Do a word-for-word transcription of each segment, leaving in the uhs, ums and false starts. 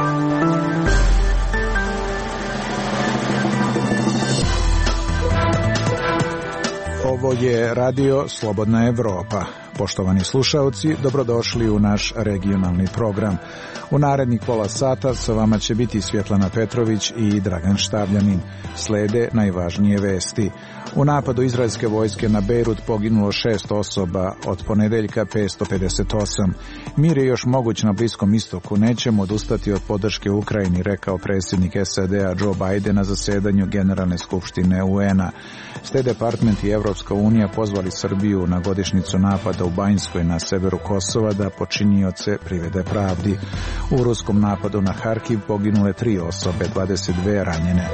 Ovo je radio Slobodna Evropa. Poštovani slušaoci, dobrodošli u naš regionalni program. U narednih pola sata sa vama će biti Svjetlana Petrović i Dragan Štavljanin. Slede najvažnije vesti. U napadu izraelske vojske na Bejrut poginulo šest osoba, od ponedeljka petsto pedeset osam. Mir je još moguć na Bliskom istoku, nećemo odustati od podrške Ukrajini, rekao predsjednik S A D-a Joe Biden na zasedanju Generalne skupštine U N-a. State Department i Evropska unija pozvali Srbiju na godišnjicu napada u Banjskoj na severu Kosova da počinioce privede pravdi. U ruskom napadu na Harkiv poginule tri osobe, dvadeset dve ranjene.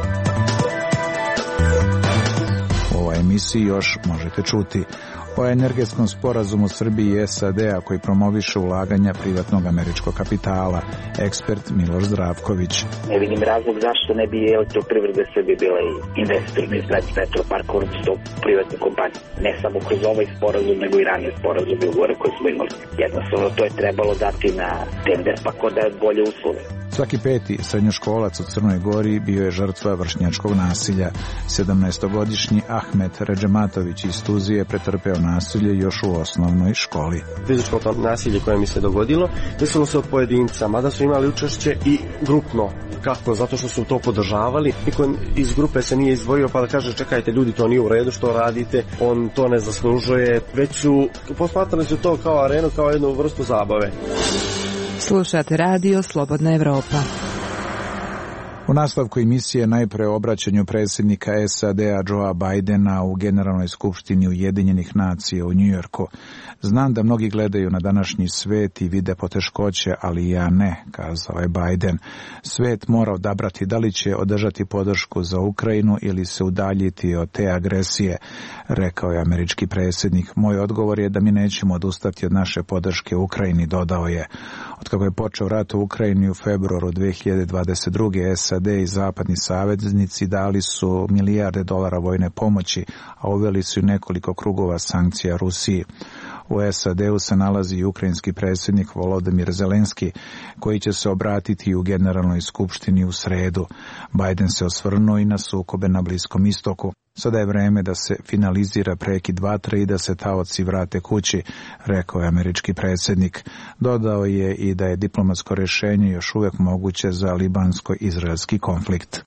U ovoj emisiji još možete čuti o energetskom sporazumu Srbije i S A D-a koji promoviše ulaganja privatnog američkog kapitala. Ekspert Miloš Zdravković. Ne vidim razlog zašto ne bi Elektroprivreda Srbije bila investitor na izgradnji vetroparka, odnosno privatne kompanije. Ne samo kroz ovaj sporazum, nego i ranije sporazume ugovore koje smo imali. Jednostavno to je trebalo dati na tender, pa ko da bolje uslove. Svaki peti srednjoškolac u Crnoj Gori bio je žrtva vršnjačkog nasilja. sedamnaestogodišnji Ahmet Redžematović iz Tuzije pretrpeo nasilje još u osnovnoj školi. Fizičko to nasilje koje mi se dogodilo desilo se od pojedinca, mada su imali učešće i grupno. Kako? Zato što su to podržavali. Niko iz grupe se nije izdvojio pa da kaže čekajte ljudi, to nije u redu što radite, on to ne zaslužuje. Već su posmatrali su to kao arenu, kao jednu vrstu zabave. Slušate radio Slobodna Evropa. U nastavku emisije najpre o obraćanju predsjednika S A D-a Joea Bidena u Generalnoj skupštini Ujedinjenih nacija u Njujorku. Znam da mnogi gledaju na današnji svet i vide poteškoće, ali ja ne, kazao je Biden. Svet mora odabrati da li će održati podršku za Ukrajinu ili se udaljiti od te agresije, rekao je američki predsjednik. Moj odgovor je da mi nećemo odustati od naše podrške Ukrajini, dodao je. Od kako je počeo rat u Ukrajini u februaru dve hiljade dvadeset druge. S A D i zapadni saveznici dali su milijarde dolara vojne pomoći, a uveli su i nekoliko krugova sankcija Rusiji. U S A D-u se nalazi i ukrajinski predsjednik Volodimir Zelenski, koji će se obratiti u Generalnoj skupštini u sredu. Biden se osvrnuo i na sukobe na Bliskom istoku. Sada je vreme da se finalizira prekid vatre i da se taoci vrate kući, rekao je američki predsjednik. Dodao je i da je diplomatsko rješenje još uvijek moguće za libansko-izraelski konflikt.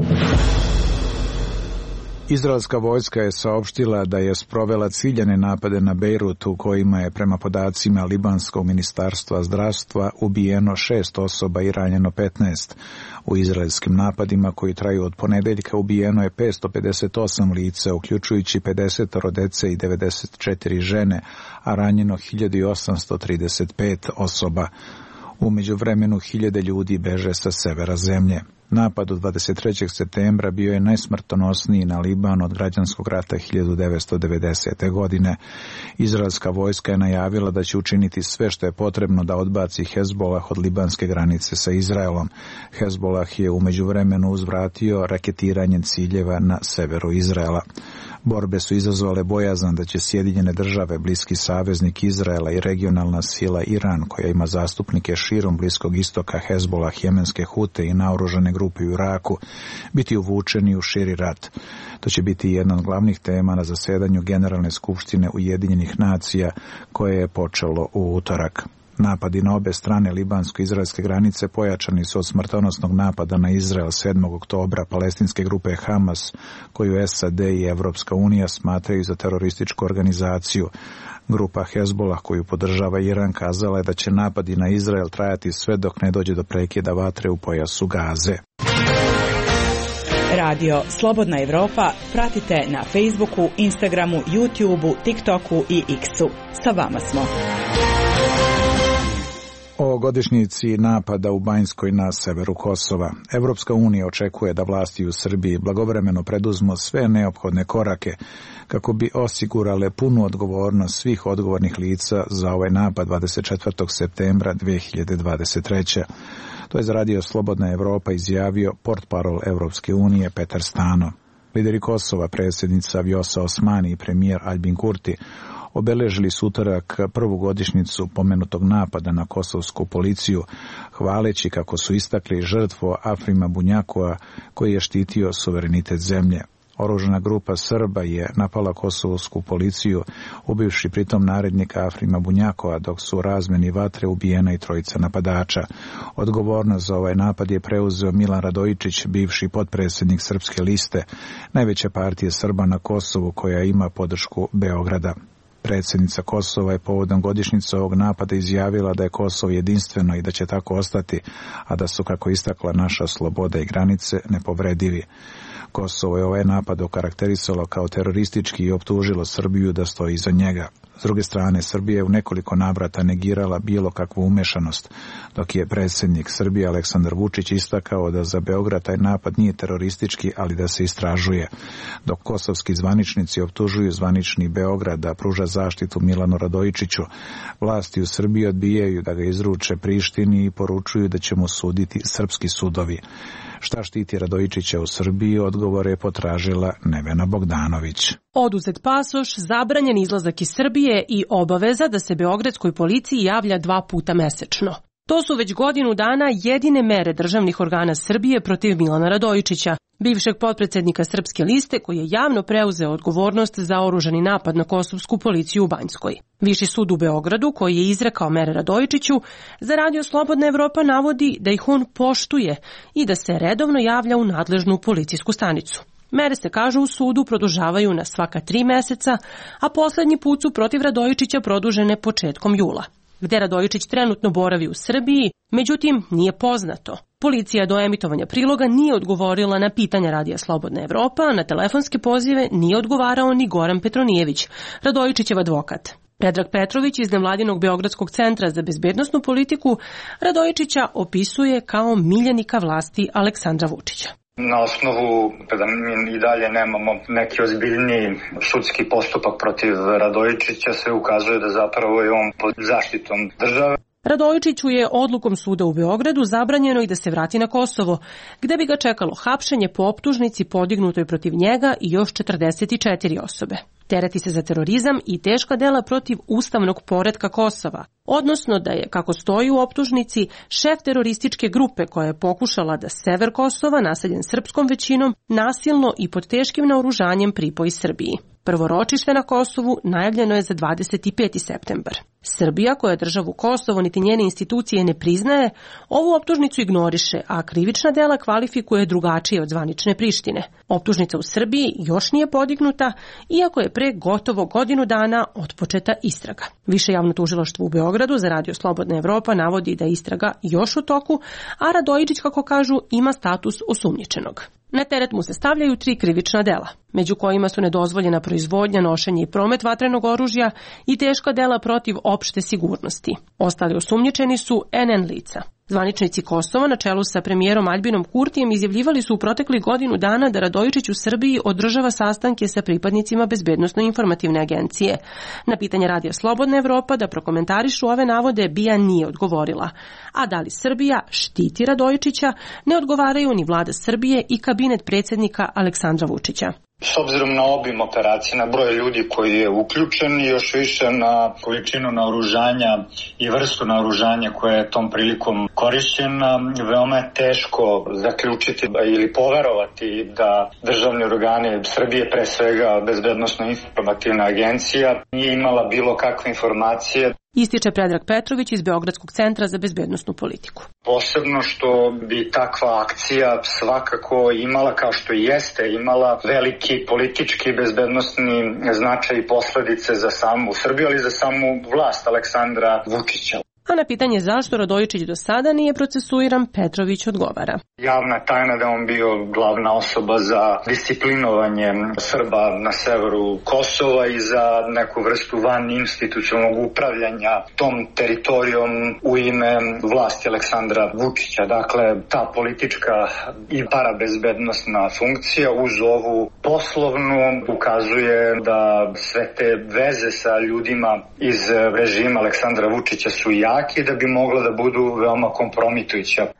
Izraelska vojska je saopštila da je sprovela ciljane napade na Bejrut u kojima je prema podacima Libanskog ministarstva zdravstva ubijeno šest osoba i ranjeno petnaest. U izraelskim napadima koji traju od ponedeljka ubijeno je petsto pedeset osam lica, uključujući pedeset dece i devedeset četiri žene, a ranjeno hiljadu osamsto trideset pet osoba. U međuvremenu hiljade ljudi beže sa severa zemlje. Napad od dvadeset trećeg septembra bio je najsmrtonosniji na Liban od građanskog rata hiljadu devetsto devedesete. godine. Izraelska vojska je najavila da će učiniti sve što je potrebno da odbaci Hezbolah od libanske granice sa Izraelom. Hezbolah je u međuvremenu uzvratio raketiranjem ciljeva na severu Izraela. Borbe su izazvale bojazan da će Sjedinjene države, bliski saveznik Izraela i regionalna sila Iran, koja ima zastupnike širom Bliskog istoka, Hezbolah, jemenske Hute i naoružane grupe u Iraku, biti uvučeni u širi rat. To će biti jedna od glavnih tema na zasedanju Generalne skupštine Ujedinjenih nacija koje je počelo u utorak. Napadi na obe strane libansko-izraelske granice pojačani su od smrtonosnog napada na Izrael sedmog oktobra palestinske grupe Hamas, koju S A D i Evropska unija smatraju za terorističku organizaciju. Grupa Hezbolah, koju podržava Iran, kazala je da će napadi na Izrael trajati sve dok ne dođe do prekida vatre u pojasu Gaze. Radio Slobodna Evropa pratite na Facebooku, Instagramu, YouTubeu, TikToku i X-u. Sa vama smo. O godišnjici napada u Banjskoj na severu Kosova. Evropska unija očekuje da vlasti u Srbiji blagovremeno preduzmu sve neophodne korake kako bi osigurale punu odgovornost svih odgovornih lica za ovaj napad dvadeset četvrtog septembra dve hiljade dvadeset treće. To je za radio Slobodna Evropa izjavio portparol Evropske unije Petar Stano. Lideri Kosova, predsjednica Vjosa Osmani i premijer Albin Kurti obeležili su utorak prvu godišnjicu pomenutog napada na kosovsku policiju, hvaleći, kako su istakli, žrtvu Afrima Bunjakova koji je štitio suverenitet zemlje. Oružana grupa Srba je napala kosovsku policiju, ubivši pritom narednika Afrima Bunjakova, dok su u razmeni vatre ubijena i trojica napadača. Odgovornost za ovaj napad je preuzeo Milan Radojičić, bivši potpredsjednik Srpske liste, najveće partije Srba na Kosovu koja ima podršku Beograda. Predsjednica Kosova je povodom godišnjice ovog napada izjavila da je Kosovo jedinstveno i da će tako ostati, a da su, kako istakla, naša sloboda i granice nepovredivi. Kosovo je ovaj napad okarakterisalo kao teroristički i optužilo Srbiju da stoji iza njega. S druge strane, Srbija je u nekoliko navrata negirala bilo kakvu umešanost, dok je predsjednik Srbije Aleksandar Vučić istakao da za Beograd taj napad nije teroristički, ali da se istražuje. Dok kosovski zvaničnici optužuju zvanični Beograd da pruža zaštitu Milanu Radojičiću, vlasti u Srbiji odbijaju da ga izruče Prištini i poručuju da će mu suditi srpski sudovi. Šta štiti Radojičića u Srbiji, odgovor je potražila Nevena Bogdanović. Oduzet pasoš, zabranjen izlazak iz Srbije i obaveza da se beogradskoj policiji javlja dva puta mesečno. To su već godinu dana jedine mere državnih organa Srbije protiv Milana Radojičića, bivšeg potpredsjednika Srpske liste koji je javno preuzeo odgovornost za oružani napad na kosovsku policiju u Banjskoj. Viši sud u Beogradu, koji je izrekao mere Radojičiću, za Radio Slobodna Evropa navodi da ih on poštuje i da se redovno javlja u nadležnu policijsku stanicu. Mere se, kažu u sudu, produžavaju na svaka tri meseca, a poslednji put su protiv Radojičića produžene početkom jula. Gde Radojičić trenutno boravi u Srbiji, međutim, nije poznato. Policija do emitovanja priloga nije odgovorila na pitanja Radija Slobodna Evropa, a na telefonske pozive nije odgovarao ni Goran Petronijević, Radojičićev advokat. Predrag Petrović iz nevladinog Beogradskog centra za bezbednosnu politiku Radojičića opisuje kao miljenika vlasti Aleksandra Vučića. Na osnovu da mi i dalje nemamo neki ozbiljniji sudski postupak protiv Radojičića, se ukazuje da zapravo je on pod zaštitom države. Radojičiću je odlukom suda u Beogradu zabranjeno i da se vrati na Kosovo, gde bi ga čekalo hapšenje po optužnici podignutoj protiv njega i još četrdeset četiri osobe. Tereti se za terorizam i teška dela protiv ustavnog poretka Kosova, odnosno da je, kako stoji u optužnici, šef terorističke grupe koja je pokušala da sever Kosova, naseljen srpskom većinom, nasilno i pod teškim naoružanjem pripoji Srbiji. Prvo ročište na Kosovu najavljeno je za dvadeset peti septembar. Srbija, koja državu Kosovo niti njene institucije ne priznaje, ovu optužnicu ignoriše, a krivična dela kvalifikuje drugačije od zvanične Prištine. Optužnica u Srbiji još nije podignuta, iako je pre gotovo godinu dana otpočeta istraga. Više javno tužilaštvo u Beogradu za Radio Slobodna Evropa navodi da je istraga još u toku, a Radojičić, kako kažu, ima status osumnjičenog. Na teret mu se stavljaju tri krivična dela, među kojima su nedozvoljena proizvodnja, nošenje i promet vatrenog oružja i teška dela protiv opšte sigurnosti. Ostali osumnjičeni su en en lica. Zvaničnici Kosova na čelu sa premijerom Aljbinom Kurtijem izjavljivali su u proteklih godinu dana da Radojičić u Srbiji održava sastanke sa pripadnicima Bezbednosno-informativne agencije. Na pitanje Radija Slobodna Evropa da prokomentarišu ove navode B I A nije odgovorila. A da li Srbija štiti Radojičića, ne odgovaraju ni vlada Srbije i kabinet predsjednika Aleksandra Vučića. S obzirom na obim operacije, na broj ljudi koji je uključen i još više na količinu naoružanja i vrstu naoružanja koja je tom prilikom korišćena, veoma je teško zaključiti ili poverovati da državni organi Srbije, pre svega Bezbednosno-informativna agencija, nije imala bilo kakve informacije. Ističe Predrag Petrović iz Beogradskog centra za bezbednosnu politiku. Posebno što bi takva akcija svakako imala, kao što i jeste, imala veliki politički bezbednosni značaj i posledice za samu Srbiju, ali i za samu vlast Aleksandra Vučića. A na pitanje zašto Radojičić do sada nije procesuiran, Petrović odgovara. Javna tajna da on bio glavna osoba za disciplinovanje Srba na severu Kosova i za neku vrstu van institucionalnog upravljanja tom teritorijom u ime vlasti Aleksandra Vučića. Dakle, ta politička i parabezbednosna funkcija uz ovu poslovnu ukazuje da sve te veze sa ljudima iz režima Aleksandra Vučića su jake i da bi mogla da budu veoma kompromitujuća.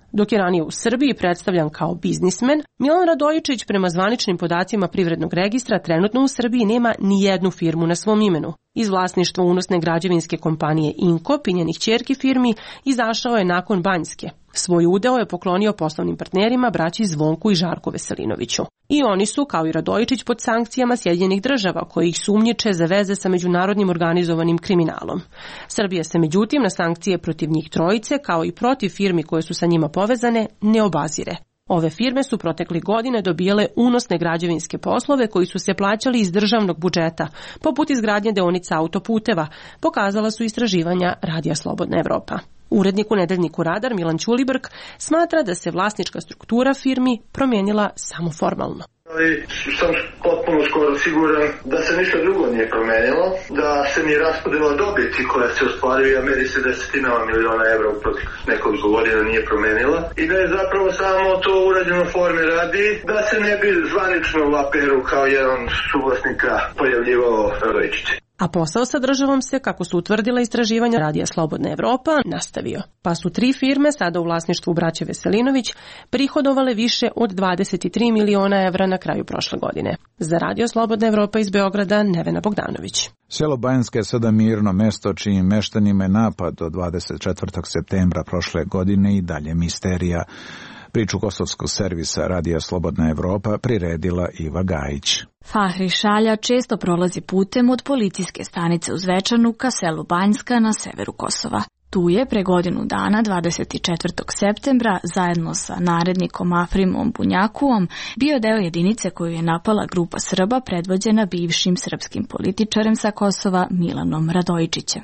Dok je ranije u Srbiji predstavljan kao biznismen, Milan Radojičić prema zvaničnim podacima Privrednog registra trenutno u Srbiji nema ni jednu firmu na svom imenu. Iz vlasništva unosne građevinske kompanije Inkop i njenih ćerki firmi izašao je nakon Banjske. Svoj udeo je poklonio poslovnim partnerima braći Zvonku i Žarku Veselinoviću. I oni su, kao i Radojičić, pod sankcijama Sjedinjenih država, koji ih sumnjiče za veze sa međunarodnim organizovanim kriminalom. Srbija se međutim na sankcije protiv njih trojice, kao i protiv firmi koje su sa njima povezane, ne obazire. Ove firme su protekli godine dobijale unosne građevinske poslove koji su se plaćali iz državnog budžeta, poput izgradnje deonica autoputeva, pokazala su istraživanja Radija Slobodna Evropa. Urednik u nedeljniku Radar Milan Ćulibrk smatra da se vlasnička struktura firmi promijenila samo formalno. Ali sam potpuno skoro siguran da se ništa drugo nije promenilo, da se ni raspodela dobiti koja se ostvaruje, a meri se desetinama miliona evra u proteklih nekoliko godina nije promenila i da je zapravo samo to urađeno forme radi da se ne bi zvanično u aperu kao jedan suvlasnika pojavljivao Radojičić. A posao sa državom se, kako su utvrdila istraživanja Radija Slobodna Evropa, nastavio. Pa su tri firme, sada u vlasništvu braće Veselinović, prihodovale više od dvadeset tri miliona evra na kraju prošle godine. Za Radio Slobodna Evropa iz Beograda, Nevena Bogdanović. Selo Banjska je sada mirno mesto čijim meštanima je napad od dvadeset četvrtog septembra prošle godine i dalje misterija. Priču kosovskog servisa Radija Slobodna Evropa priredila Iva Gajić. Fahri Šalja često prolazi putem od policijske stanice u Zvečanu ka selu Banjska na severu Kosova. Tu je pre godinu dana, dvadeset četvrtog septembra, zajedno sa narednikom Afrimom Bunjakuom, bio deo jedinice koju je napala grupa Srba predvođena bivšim srpskim političarem sa Kosova Milanom Radojičićem.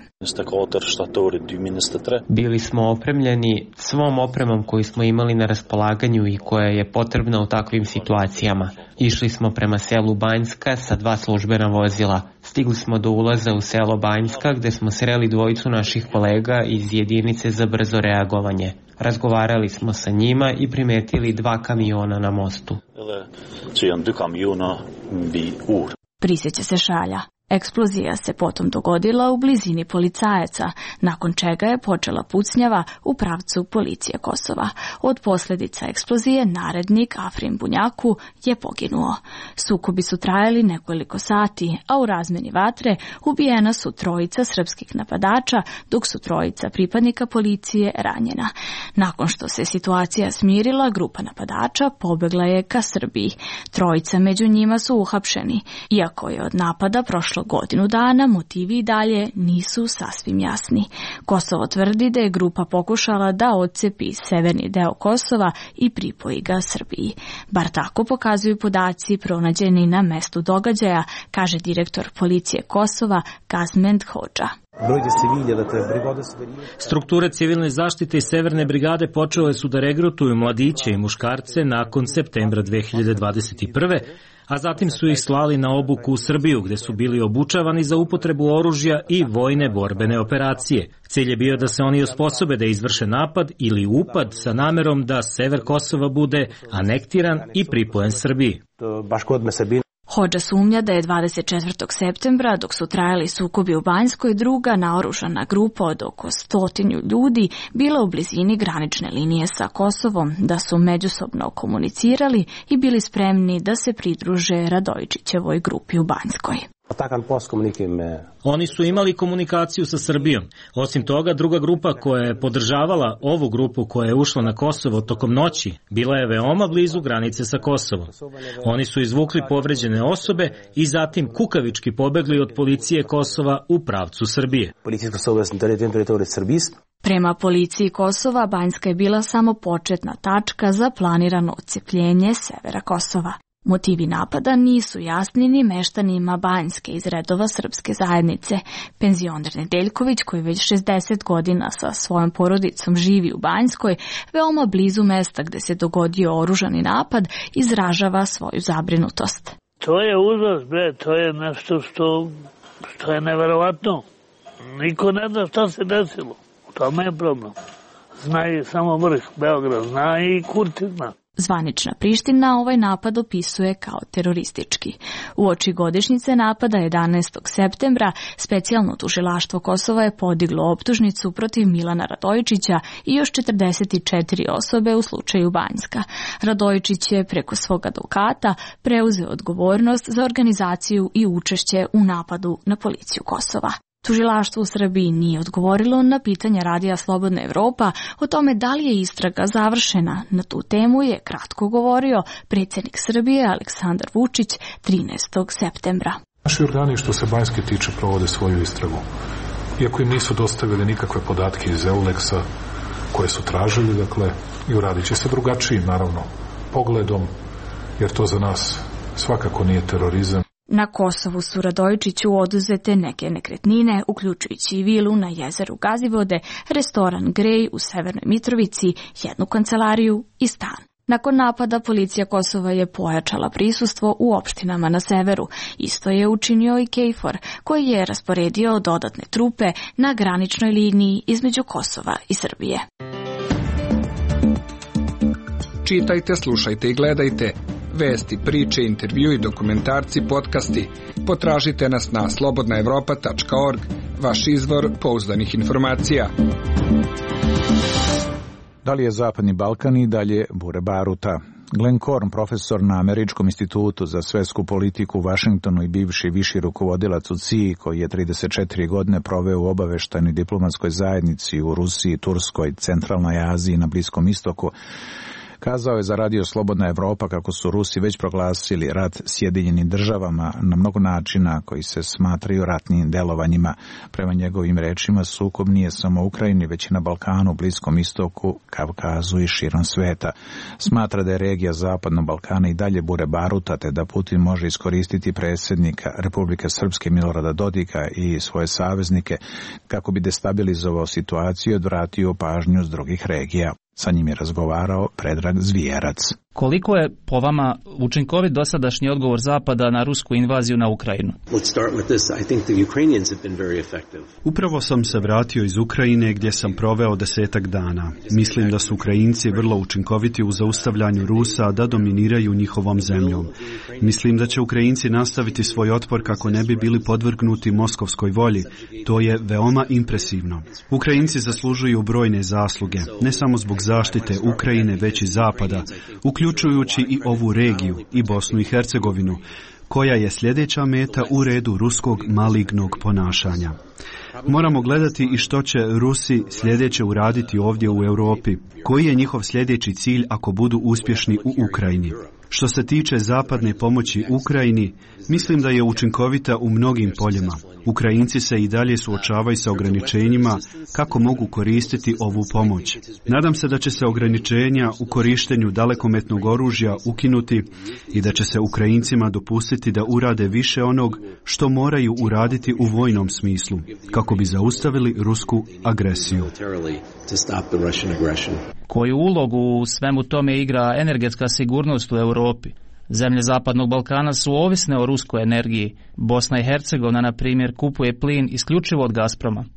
Bili smo opremljeni svom opremom koju smo imali na raspolaganju i koja je potrebna u takvim situacijama. Išli smo prema selu Banjska sa dva službena vozila. Stigli smo do ulaza u selo Banjska gde smo sreli dvojicu naših kolega iz jedinice za brzo reagovanje. Razgovarali smo sa njima i primetili dva kamiona na mostu. Prisjeća se Šalja. Eksplozija se potom dogodila u blizini policajaca, nakon čega je počela pucnjava u pravcu policije Kosova. Od posljedica eksplozije narednik Afrim Bunjaku je poginuo. Sukobi su trajali nekoliko sati, a u razmeni vatre ubijena su trojica srpskih napadača, dok su trojica pripadnika policije ranjena. Nakon što se situacija smirila, grupa napadača pobegla je ka Srbiji. Trojica među njima su uhapšeni, iako je od napada prošlo godinu dana, motivi i dalje nisu sasvim jasni. Kosovo tvrdi da je grupa pokušala da odcepi severni deo Kosova i pripoji ga Srbiji. Bar tako pokazuju podaci pronađeni na mestu događaja, kaže direktor policije Kosova Kazment Hodža. Strukture civilne zaštite i Severne brigade počele su da regrutuju mladiće i muškarce nakon septembra dve hiljade dvadeset prve. a zatim su ih slali na obuku u Srbiju, gde su bili obučavani za upotrebu oružja i vojne borbene operacije. Cilj je bio da se oni osposobe da izvrše napad ili upad sa namerom da sever Kosova bude anektiran i pripojen Srbiji. Hodža sumnja da je dvadeset četvrtog septembra, dok su trajali sukobi u Banjskoj, druga naoružana grupa od oko stotinju ljudi bila u blizini granične linije sa Kosovom, da su međusobno komunicirali i bili spremni da se pridruže Radojičićevoj grupi u Banjskoj. Oni su imali komunikaciju sa Srbijom. Osim toga, druga grupa koja je podržavala ovu grupu koja je ušla na Kosovo tokom noći, bila je veoma blizu granice sa Kosovom. Oni su izvukli povređene osobe i zatim kukavički pobegli od policije Kosova u pravcu Srbije. Prema policiji Kosova, Banjska je bila samo početna tačka za planirano odcepljenje severa Kosova. Motivi napada nisu jasni ni meštanima Banjske iz redova srpske zajednice. Penzioner Nedeljković, koji već šezdeset godina sa svojom porodicom živi u Banjskoj, veoma blizu mesta gde se dogodio oružani napad, izražava svoju zabrinutost. To je užas, bre, to je nešto što, što je neverovatno. Niko ne zna šta se desilo. U tome je problem. Zna i samo vrh Beograd, zna i Kurti zna. Zvanična Priština ovaj napad opisuje kao teroristički. Uoči godišnjice napada jedanaestog septembra specijalno tužilaštvo Kosova je podiglo optužnicu protiv Milana Radojičića i još četrdeset četiri osobe u slučaju Banjska. Radojičić je preko svog advokata preuzeo odgovornost za organizaciju i učešće u napadu na policiju Kosova. Tužilaštvo u Srbiji nije odgovorilo na pitanja Radija Slobodna Evropa o tome da li je istraga završena. Na tu temu je kratko govorio predsjednik Srbije Aleksandar Vučić trinaestog septembra. Naši organi što se Banjske tiče provode svoju istragu. Iako im nisu dostavili nikakve podatke iz Euleksa koje su tražili, dakle, i uradit će se drugačijim, naravno, pogledom, jer to za nas svakako nije terorizam. Na Kosovu su Radojičiću oduzete neke nekretnine, uključujući i vilu na jezeru Gazivode, restoran Grej u Severnoj Mitrovici, jednu kancelariju i stan. Nakon napada policija Kosova je pojačala prisustvo u opštinama na severu. Isto je učinio i KFOR, koji je rasporedio dodatne trupe na graničnoj liniji između Kosova i Srbije. Čitajte, slušajte i gledajte. Vesti, priče, intervju i dokumentarci, podcasti. Potražite nas na slobodna evropa tačka org, vaš izvor pouzdanih informacija. Da li je Zapadni Balkan i dalje bure baruta? Glenn Korn, profesor na Američkom institutu za svetsku politiku u Vašingtonu i bivši viši rukovodilac u C I A, koji je trideset četiri godine proveo u obaveštajnoj diplomatskoj zajednici u Rusiji, Turskoj, Centralnoj Aziji i na Bliskom istoku, kazao je za Radio Slobodna Evropa kako su Rusi već proglasili rat Sjedinjenim državama na mnogo načina koji se smatraju ratnim delovanjima. Prema njegovim rečima, sukob nije samo u Ukrajini, već i na Balkanu, Bliskom istoku, Kavkazu i širom sveta. Smatra da je regija Zapadnog Balkana i dalje bure baruta, te da Putin može iskoristiti predsjednika Republike Srpske Milorada Dodika i svoje saveznike kako bi destabilizovao situaciju i odvratio pažnju s drugih regija. Sa njim je razgovarao Predrag Zvijerac. Koliko je po vama učinkovit dosadašnji odgovor Zapada na rusku invaziju na Ukrajinu? Upravo sam se vratio iz Ukrajine gdje sam proveo desetak dana. Mislim da su Ukrajinci vrlo učinkoviti u zaustavljanju Rusa da dominiraju njihovom zemljom. Mislim da će Ukrajinci nastaviti svoj otpor kako ne bi bili podvrgnuti moskovskoj volji. To je veoma impresivno. Ukrajinci zaslužuju brojne zasluge, ne samo zbog zaštite Ukrajine, već i Zapada, uključujući i ovu regiju i Bosnu i Hercegovinu, koja je sljedeća meta u redu ruskog malignog ponašanja. Moramo gledati i što će Rusi sljedeće uraditi ovdje u Europi, koji je njihov sljedeći cilj ako budu uspješni u Ukrajini. Što se tiče zapadne pomoći Ukrajini, mislim da je učinkovita u mnogim poljima. Ukrajinci se i dalje suočavaju sa ograničenjima kako mogu koristiti ovu pomoć. Nadam se da će se ograničenja u korištenju dalekometnog oružja ukinuti i da će se Ukrajincima dopustiti da urade više onog što moraju uraditi u vojnom smislu, kako bi zaustavili rusku agresiju. Koju ulogu u svemu tome igra energetska sigurnost u Europi? Zemlje Zapadnog Balkana su ovisne o ruskoj energiji. Bosna i Hercegovina, na primjer, kupuje plin isključivo od Gazproma.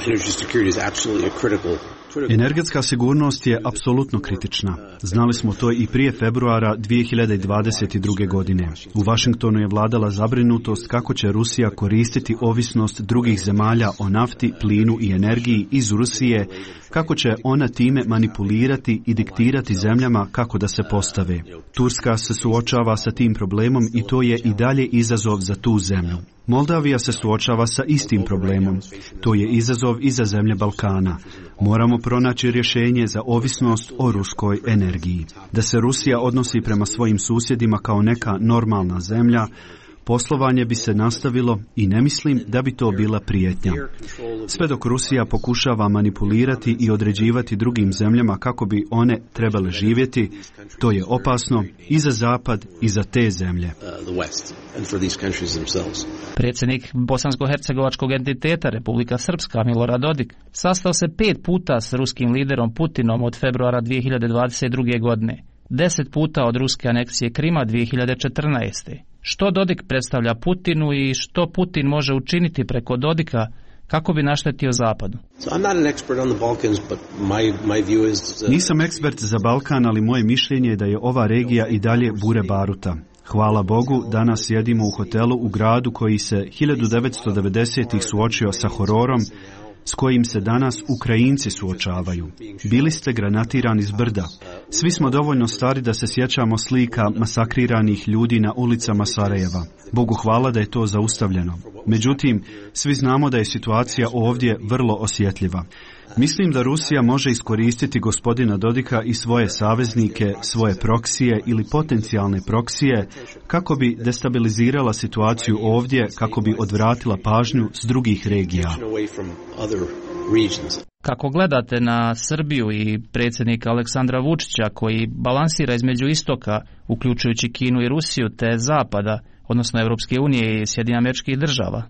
Energetska sigurnost je apsolutno kritična. Znali smo to i prije februara dvije hiljade dvadeset druge. godine. U Vašingtonu je vladala zabrinutost kako će Rusija koristiti ovisnost drugih zemalja o nafti, plinu i energiji iz Rusije, kako će ona time manipulirati i diktirati zemljama kako da se postave. Turska se suočava sa tim problemom i to je i dalje izazov za tu zemlju. Moldavija se suočava sa istim problemom. To je izazov i za zemlje Balkana. Moramo pronaći rješenje za ovisnost o ruskoj energiji. Da se Rusija odnosi prema svojim susjedima kao neka normalna zemlja, poslovanje bi se nastavilo i ne mislim da bi to bila prijetnja. Sve dok Rusija pokušava manipulirati i određivati drugim zemljama kako bi one trebale živjeti, to je opasno i za Zapad i za te zemlje. Predsjednik bosansko-hercegovačkog entiteta Republika Srpska Milorad Dodik sastao se pet puta s ruskim liderom Putinom od februara dvije hiljade dvadeset druge. godine. Deset puta od ruske aneksije Krima dvije hiljade četrnaeste. Što Dodik predstavlja Putinu i što Putin može učiniti preko Dodika kako bi naštetio Zapadu. Nisam ekspert za Balkan, ali moje mišljenje je da je ova regija i dalje bure baruta. Hvala Bogu, danas sjedimo u hotelu u gradu koji se hiljadu devetsto devedesetih suočio sa hororom s kojim se danas Ukrajinci suočavaju. Bili ste granatirani s brda. Svi smo dovoljno stari da se sjećamo slika masakriranih ljudi na ulicama Sarajeva. Bogu hvala da je to zaustavljeno. Međutim, svi znamo da je situacija ovdje vrlo osjetljiva. Mislim da Rusija može iskoristiti gospodina Dodika i svoje saveznike, svoje proksije ili potencijalne proksije kako bi destabilizirala situaciju ovdje, kako bi odvratila pažnju s drugih regija. Kako gledate na Srbiju i predsjednika Aleksandra Vučića koji balansira između istoka, uključujući Kinu i Rusiju, te zapada, odnosno Europske unije i Sjedinjenih Američkih Država?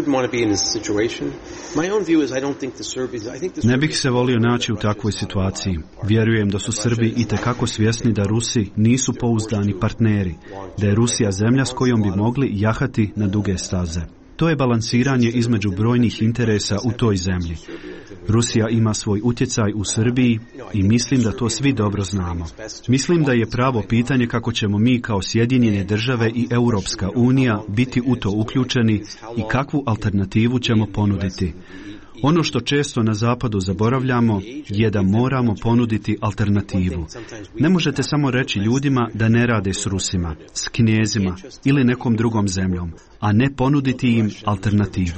Ne bih se volio naći u takvoj situaciji. Vjerujem da su Srbi itekako svjesni da Rusi nisu pouzdani partneri, da je Rusija zemlja s kojom bi mogli jahati na duge staze. To je balansiranje između brojnih interesa u toj zemlji. Rusija ima svoj utjecaj u Srbiji i mislim da to svi dobro znamo. Mislim da je pravo pitanje kako ćemo mi kao Sjedinjene Države i Europska unija biti u to uključeni i kakvu alternativu ćemo ponuditi. Ono što često na zapadu zaboravljamo je da moramo ponuditi alternativu. Ne možete samo reći ljudima da ne rade s Rusima, s Kinezima ili nekom drugom zemljom, a ne ponuditi im alternativu.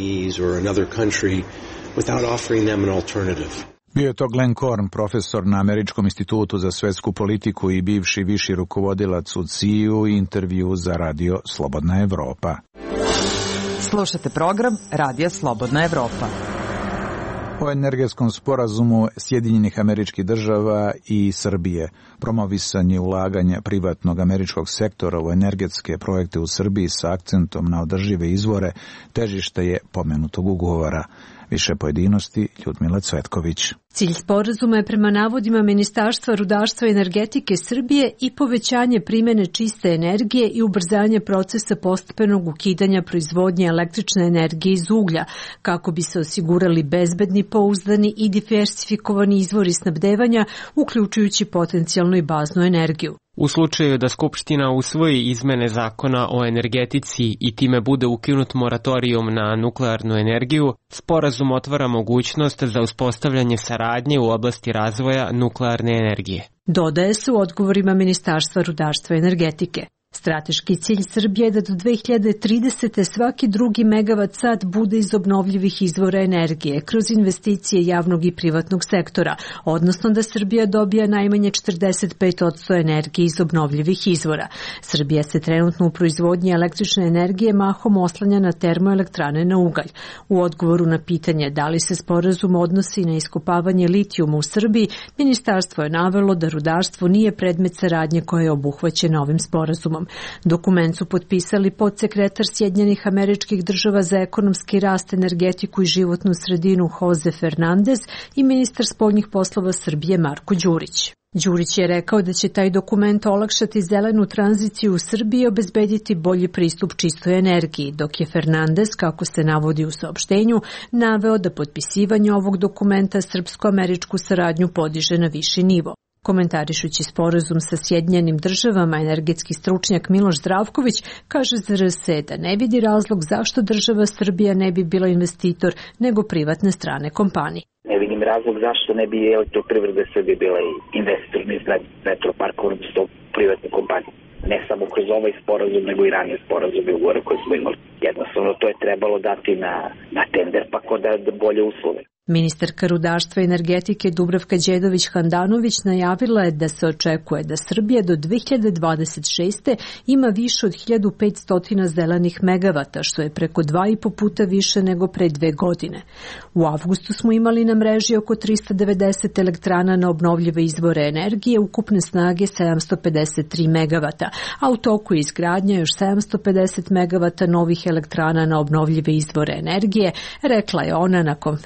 Bio je to Glenn Korn, profesor na Američkom institutu za svjetsku politiku i bivši viši rukovodilac u C I U, intervju za Radio Slobodna Evropa. Slušate program Radija Slobodna Evropa. O energetskom sporazumu Sjedinjenih Američkih Država i Srbije, promovisanje ulaganja privatnog američkog sektora u energetske projekte u Srbiji sa akcentom na održive izvore, težište je pomenutog ugovora. Više pojedinosti, Ljudmila Cvetković. Cilj sporazuma je prema navodima Ministarstva rudarstva i energetike Srbije i povećanje primjene čiste energije i ubrzanje procesa postepenog ukidanja proizvodnje električne energije iz uglja, kako bi se osigurali bezbedni, pouzdani i diversifikovani izvori snabdevanja, uključujući potencijalnu i baznu energiju. U slučaju da Skupština usvoji izmene zakona o energetici i time bude ukinut moratorijum na nuklearnu energiju, sporazum otvara mogućnost za uspostavljanje saradnje u oblasti razvoja nuklearne energije. Dodaje se u odgovorima Ministarstva rudarstva i energetike. Strateški cilj Srbije je da do dve hiljade tridesete. svaki drugi megavat sat bude iz obnovljivih izvora energije kroz investicije javnog i privatnog sektora, odnosno da Srbija dobija najmanje četrdeset pet posto energije iz obnovljivih izvora. Srbija se trenutno u proizvodnji električne energije mahom oslanja na termoelektrane na ugalj. U odgovoru na pitanje da li se sporazum odnosi na iskopavanje litijuma u Srbiji, ministarstvo je navelo da rudarstvo nije predmet saradnje koja je obuhvaćena ovim sporazumom. Dokument su potpisali podsekretar Sjedinjenih Američkih Država za ekonomski rast, energetiku i životnu sredinu Jose Fernandez i ministar spoljnih poslova Srbije Marko Đurić. Đurić je rekao da će taj dokument olakšati zelenu tranziciju u Srbiji i obezbediti bolji pristup čistoj energiji, dok je Fernandez, kako se navodi u saopštenju, naveo da potpisivanje ovog dokumenta srpsko-američku saradnju podiže na viši nivo. Komentarišući sporazum sa Sjedinjenim Državama, energetski stručnjak Miloš Zdravković kaže za R S da ne vidi razlog zašto država Srbija ne bi bila investitor nego privatne strane kompanije. Ne vidim razlog zašto ne bi Elektroprivreda Srbije bila investitor na izgradnji vetroparka, odnosno privatne kompanije. Ne samo kroz ovaj sporazum, nego i ranije sporazume u ugovore koje smo imali. Jednostavno to je trebalo dati na, na tender pa ko da bolje uslove. Ministarka rudarstva i energetike Dubravka Đedović-Handanović najavila je da se očekuje da Srbija do dve hiljade dvadeset šeste. ima više od hiljadu petsto zelenih megavata, što je preko dva i po puta više nego pre dve godine. U avgustu smo imali na mreži oko tristo devedeset elektrana na obnovljive izvore energije, ukupne snage sedamsto pedeset tri megavata, a u toku je izgradnja još sedamsto pedeset megavata novih elektrana na obnovljive izvore energije, rekla je ona na konferenciji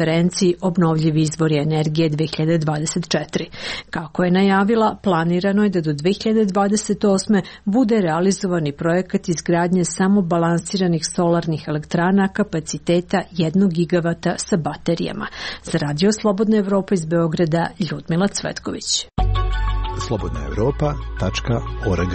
biti obnovljivi izvori energije dve hiljade dvadeset četvrte. Kako je najavila, planirano je da do dve hiljade dvadeset osme bude realizovani projekat izgradnje samo balansiranih solarnih elektrana kapaciteta jednog gigavata sa baterijama. Za Radio Slobodna Evropa iz Beograda, Ljudmila Cvetković. slobodna evropa tačka org.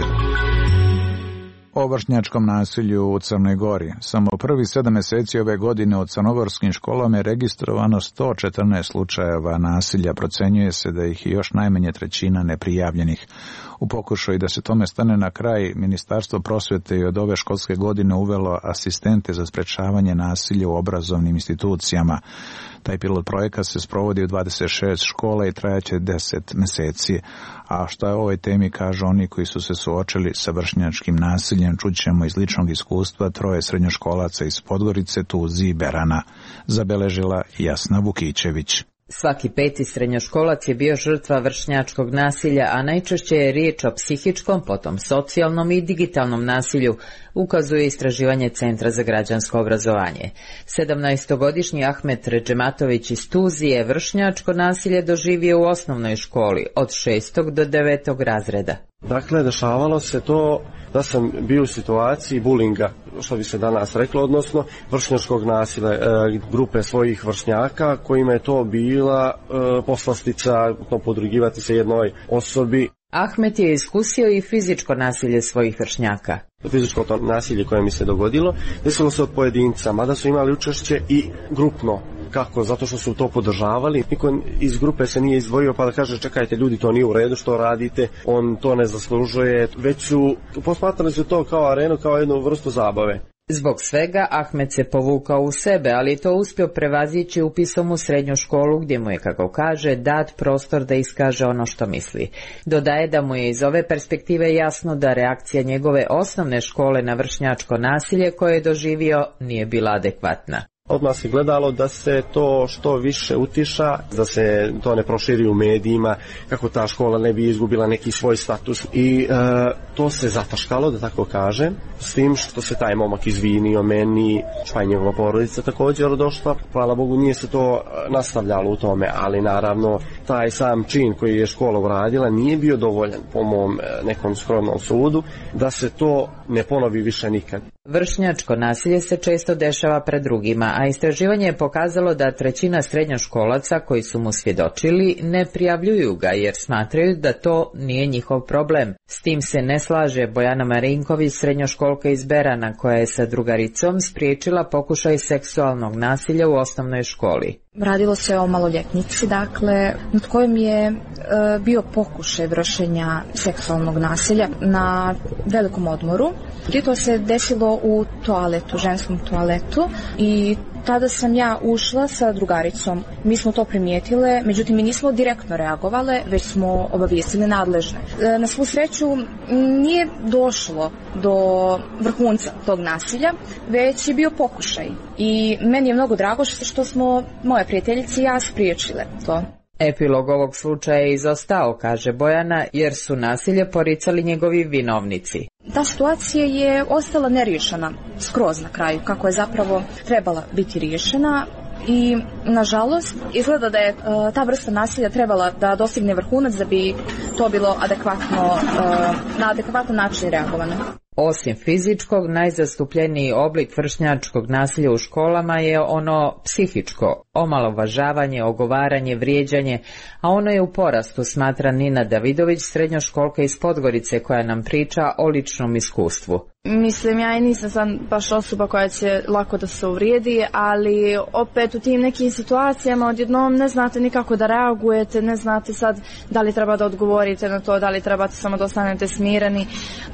O vršnjačkom nasilju u Crnoj Gori. Samo u prvi sedam meseci ove godine u crnogorskim školama je registrovano sto četrnaest slučajeva nasilja. Procenjuje se da ih je još najmanje trećina neprijavljenih. U pokušaju da se tome stane na kraj, Ministarstvo prosvete je od ove školske godine uvelo asistente za sprečavanje nasilja u obrazovnim institucijama. Taj pilot projekat se sprovodi u dvadeset šest škola i trajaće deset meseci. A šta je o ovoj temi kažu oni koji su se suočili sa vršnjačkim nasiljem, čućemo iz ličnog iskustva troje srednjoškolaca iz Podgorice, Tuzi i Berana, zabeležila Jasna Vukićević. Svaki peti srednjoškolac je bio žrtva vršnjačkog nasilja, a najčešće je riječ o psihičkom, potom socijalnom i digitalnom nasilju, ukazuje istraživanje Centra za građansko obrazovanje. sedamnaestogodišnji Ahmet Redžematović iz Tuzije vršnjačko nasilje doživio u osnovnoj školi od šestog do devetog razreda. Dakle, dešavalo se to da sam bio u situaciji bulinga, što bi se danas reklo, odnosno vršnjačkog nasilja, e, grupe svojih vršnjaka kojima je to bila e, poslastica, no, podrugivati se jednoj osobi. Ahmet je iskusio i fizičko nasilje svojih vršnjaka. Fizičko to nasilje koje mi se dogodilo desilo se od pojedinca, mada su imali učešće i grupno. Kako? Zato što su to podržavali. Niko iz grupe se nije izdvojio pa da kaže čekajte ljudi, to nije u redu što radite, on to ne zaslužuje. Već su posmatrali su to kao arenu, kao jednu vrstu zabave. Zbog svega Ahmet se povukao u sebe, ali je to uspio prevazići upisom u srednju školu gdje mu je, kako kaže, dat prostor da iskaže ono što misli. Dodaje da mu je iz ove perspektive jasno da reakcija njegove osnovne škole na vršnjačko nasilje koje je doživio nije bila adekvatna. Odmah se gledalo da se to što više utiša, da se to ne proširi u medijima, kako ta škola ne bi izgubila neki svoj status. I e, to se zataškalo, da tako kažem, s tim što se taj momak izvinio meni, pa i njegova porodica također došla. Hvala Bogu nije se to nastavljalo u tome, ali naravno taj sam čin koji je škola uradila nije bio dovoljan po mom nekom skromnom sudu da se to ne ponovi više nikad. Vršnjačko nasilje se često dešava pred drugima, a istraživanje je pokazalo da trećina srednjoškolaca koji su mu svjedočili ne prijavljuju ga jer smatraju da to nije njihov problem. S tim se ne slaže Bojana Marinković, srednjoškolka iz Berana, koja je sa drugaricom spriječila pokušaj seksualnog nasilja u osnovnoj školi. Radilo se o maloljetnici, dakle, nad kojim je e, bio pokušaj vršenja seksualnog nasilja na velikom odmoru. Gdje to se desilo u toaletu, ženskom toaletu, i tada sam ja ušla sa drugaricom. Mi smo to primijetile, međutim mi nismo direktno reagovale, već smo obavijestili nadležne. E, na svu sreću nije došlo do vrhunca tog nasilja, već je bio pokušaj. I meni je mnogo drago što smo moje prijateljice i ja spriječile to. Epilog ovog slučaja je izostao, kaže Bojana, jer su nasilje poricali njegovi vinovnici. Ta situacija je ostala neriješena skroz na kraju, kako je zapravo trebala biti riješena. I, nažalost, izgleda da je uh, ta vrsta nasilja trebala da dostigne vrhunac da bi to bilo adekvatno, uh, na adekvatan način reagovano. Osim fizičkog, najzastupljeniji oblik vršnjačkog nasilja u školama je ono psihičko, omalovažavanje, ogovaranje, vrijeđanje, a ono je u porastu, smatra Nina Davidović, srednjoškolka iz Podgorice, koja nam priča o ličnom iskustvu. Mislim, ja i nisam sad baš osoba koja će lako da se uvrijedi, ali opet u tim nekim situacijama odjednom ne znate nikako da reagujete, ne znate sad da li treba da odgovorite na to, da li trebate samo da ostanete smireni,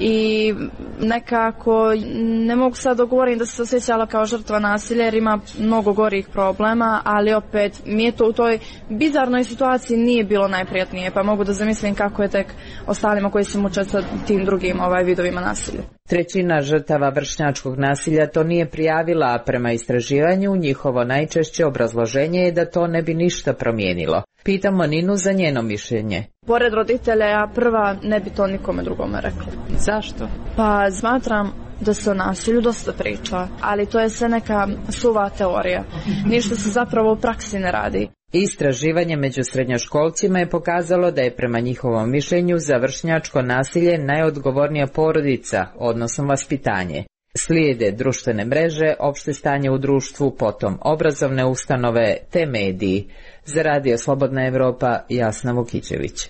i nekako ne mogu sad da govorim da se osjećala kao žrtva nasilja jer ima mnogo gorih problema, ali opet mi je to u toj bizarnoj situaciji nije bilo najprijatnije, pa mogu da zamislim kako je tek ostalima koji se muče sa tim drugim ovaj vidovima nasilja. Trećina žrtava vršnjačkog nasilja to nije prijavila, a prema istraživanju njihovo najčešće obrazloženje je da to ne bi ništa promijenilo. Pitamo Ninu za njeno mišljenje. Pored roditelja, ja prva ne bi to nikome drugome rekla. Zašto? Pa smatram da se o nasilju dosta priča, ali to je sve neka suva teorija. Ništa se zapravo u praksi ne radi. Istraživanje među srednjoškolcima je pokazalo da je prema njihovom mišljenju za vršnjačko nasilje najodgovornija porodica, odnosno vaspitanje. Slijede društvene mreže, opšte stanje u društvu, potom obrazovne ustanove te mediji. Za Radio Slobodna Evropa, Jasna Vukićević.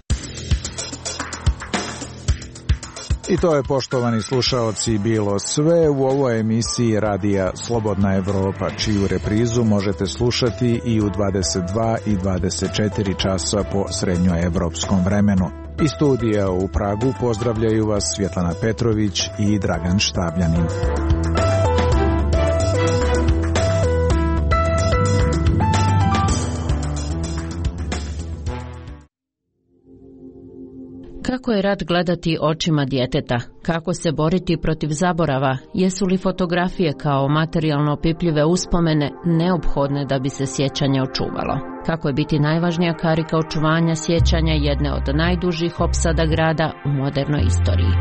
I to je, poštovani slušaoci, bilo sve u ovoj emisiji Radija Slobodna Evropa, čiju reprizu možete slušati i u dvadeset dva i dvadeset četiri časa po srednjoevropskom vremenu. Iz studija u Pragu pozdravljaju vas Svjetlana Petrović i Dragan Štabljanin. Kako je rat gledati očima djeteta? Kako se boriti protiv zaborava? Jesu li fotografije kao materijalno opipljive uspomene neophodne da bi se sjećanje očuvalo? Kako je biti najvažnija karika očuvanja sjećanja jedne od najdužih opsada grada u modernoj istoriji?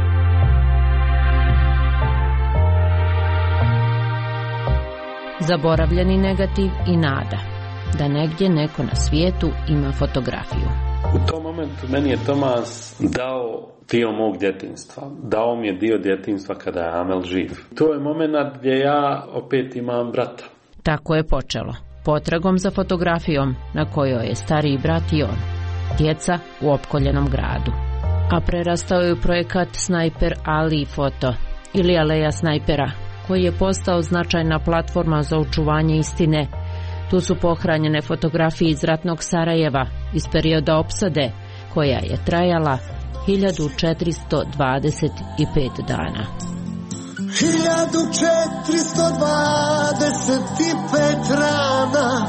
Zaboravljeni negativ i nada da negdje neko na svijetu ima fotografiju. U tom momentu meni je Tomas dao dio mog djetinjstva. Dao mi je dio djetinjstva kada je Amel živ. To je moment gdje ja opet imam brata. Tako je počelo. Potragom za fotografijom na kojoj je stariji brat i on. Djeca u opkoljenom gradu. A prerastao je u projekat Snajper Ali foto ili Aleja snajpera, koji je postao značajna platforma za očuvanje istine. Tu su pohranjene fotografije iz ratnog Sarajeva iz perioda opsade, koja je trajala hiljadu četiristo dvadeset pet dana. hiljadu četiristo dvadeset pet rana.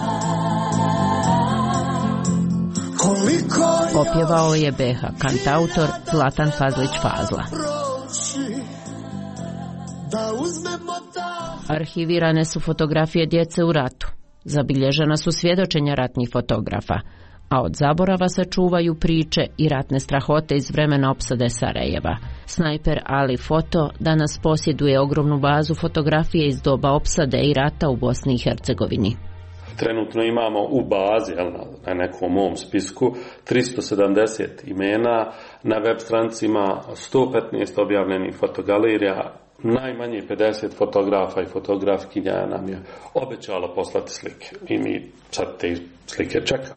Koliko Opjevao je B H kantautor Zlatan Fazlić Fazla. Arhivirane su fotografije djece u ratu. Zabilježena su svjedočenja ratnih fotografa, a od zaborava se čuvaju priče i ratne strahote iz vremena opsade Sarajeva. Snajper Ali foto danas posjeduje ogromnu bazu fotografije iz doba opsade i rata u Bosni i Hercegovini. Trenutno imamo u bazi, jel, na nekom mom spisku, tristo sedamdeset imena, na web strancima sto petnaest objavljenih fotogalerija, najmanje pedeset fotografa i fotografkinja nam je obećalo poslati slike i mi sad te slike čekamo.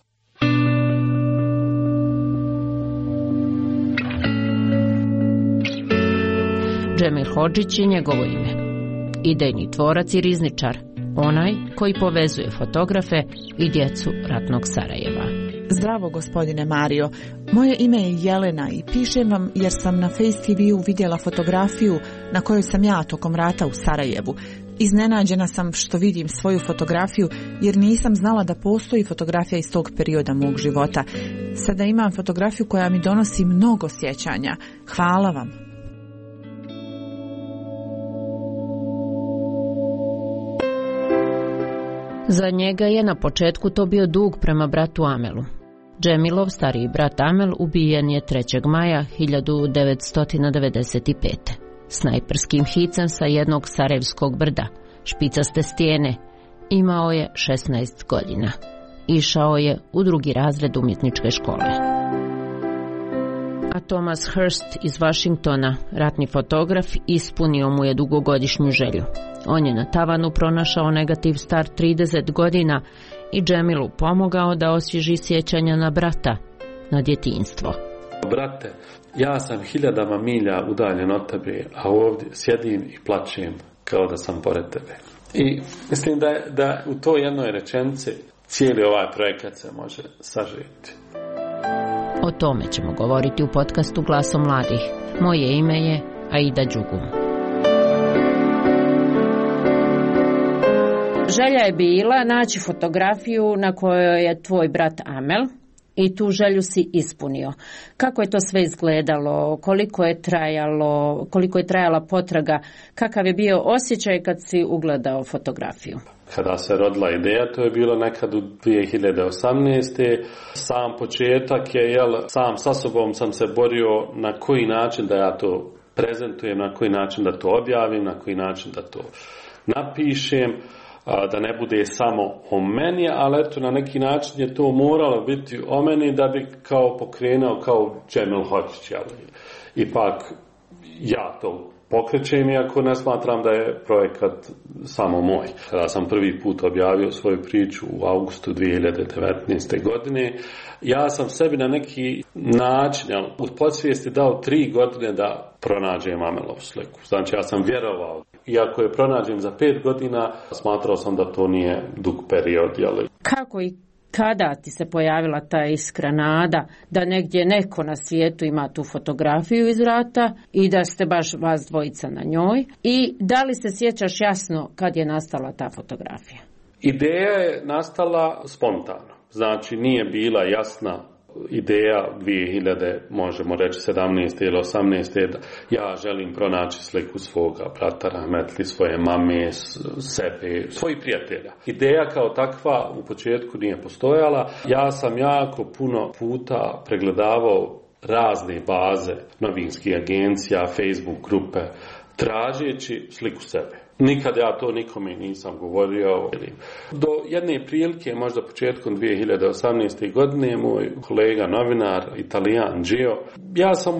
Džemil Hodžić je njegovo ime. Idejni tvorac i rizničar, onaj koji povezuje fotografe i djecu ratnog Sarajeva. Zdravo, gospodine Mario. Moje ime je Jelena i pišem vam jer sam na Face T V-u vidjela fotografiju na kojoj sam ja tokom rata u Sarajevu. Iznenađena sam što vidim svoju fotografiju jer nisam znala da postoji fotografija iz tog perioda mog života. Sada imam fotografiju koja mi donosi mnogo sjećanja. Hvala vam. Za njega je na početku to bio dug prema bratu Amelu. Džemilov stariji brat Amel ubijen je trećeg maja hiljadu devetsto devedeset pete. Snajperskim hicem sa jednog sarajevskog brda, špicaste stijene. Imao je šesnaest godina. Išao je u drugi razred umjetničke škole. A Thomas Hurst iz Washingtona, ratni fotograf, ispunio mu je dugogodišnju želju. On je na tavanu pronašao negativ star trideset godina i Džemilu pomogao da osvježi sjećanja na brata, na djetinjstvo. Brate, ja sam hiljadama milja udaljen od tebe, a ovdje sjedim i plačem kao da sam pored tebe. I mislim da, da u toj jednoj rečenici cijeli ovaj projekat se može sažeti. O tome ćemo govoriti u podcastu Glasom mladih. Moje ime je Aida Đugum. Želja je bila naći fotografiju na kojoj je tvoj brat Amel i tu želju si ispunio. Kako je to sve izgledalo, koliko je trajalo, koliko je trajala potraga, kakav je bio osjećaj kad si ugledao fotografiju? Kada se rodila ideja, to je bilo nekad u dvije hiljade osamnaeste. Sam početak je, jel, sam sa sobom sam se borio na koji način da ja to prezentujem, na koji način da to objavim, na koji način da to napišem, da ne bude samo o meni, ali eto na neki način je to moralo biti o meni da bi kao pokrenuo kao Džemil Hođić, ali ipak ja to pokrećem, iako ne smatram da je projekat samo moj. Kada sam prvi put objavio svoju priču u augustu dvije hiljade devetnaeste. godine, ja sam sebi na neki način, jel, u podsvijesti dao tri godine da pronađem Amelovu sliku. Znači ja sam vjerovao. Iako je pronađen za pet godina, smatrao sam da to nije dug period. Jel? Kako i kada ti se pojavila ta iskra nada da negdje neko na svijetu ima tu fotografiju iz rata i da ste baš vas dvojica na njoj? I da li se sjećaš jasno kad je nastala ta fotografija? Ideja je nastala spontano. Znači nije bila jasna ideja dvije hiljade, možemo reći sedamnaeste ili osamnaeste. Da ja želim pronaći sliku svoga brata Rahmetli, svoje mame, sebe, svojih prijatelja. Ideja kao takva u početku nije postojala. Ja sam jako puno puta pregledavao razne baze novinskih agencija, Facebook grupe, tražeći sliku sebe. Nikad ja to nikome nisam govorio. Do jedne prilike, možda početkom dvije hiljade osamnaeste. godine, moj kolega novinar, Italijan Gio, ja sam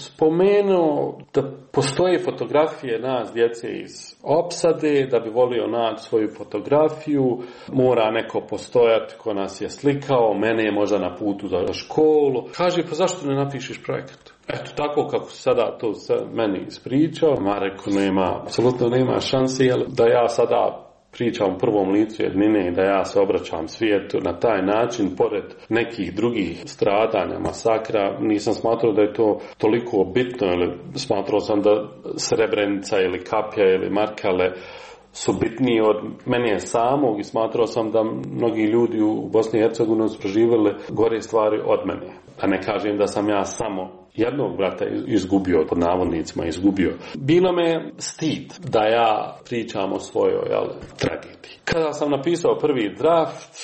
spomenuo da postoje fotografije nas, djece iz opsade, da bi volio naći svoju fotografiju, mora neko postojati ko nas je slikao, mene je možda na putu za školu. Kaže, pa zašto ne napišeš projekat? Eto, tako kako se sada to meni ispričao, ma rekao, nema, apsolutno nema šanse, jer da ja sada pričam u prvom licu jednine i da ja se obraćam svijetu na taj način, pored nekih drugih stradanja, masakra, nisam smatrao da je to toliko bitno, ili smatrao sam da Srebrenica ili Kapja ili Markale su bitniji od mene samog i smatrao sam da mnogi ljudi u Bosni i Hercegovini su proživjeli gore stvari od mene. Da ne kažem da sam ja samo jednog brata izgubio, pod navodnicima izgubio. Bilo me stid da ja pričam o svojoj jel, tragediji. Kada sam napisao prvi draft,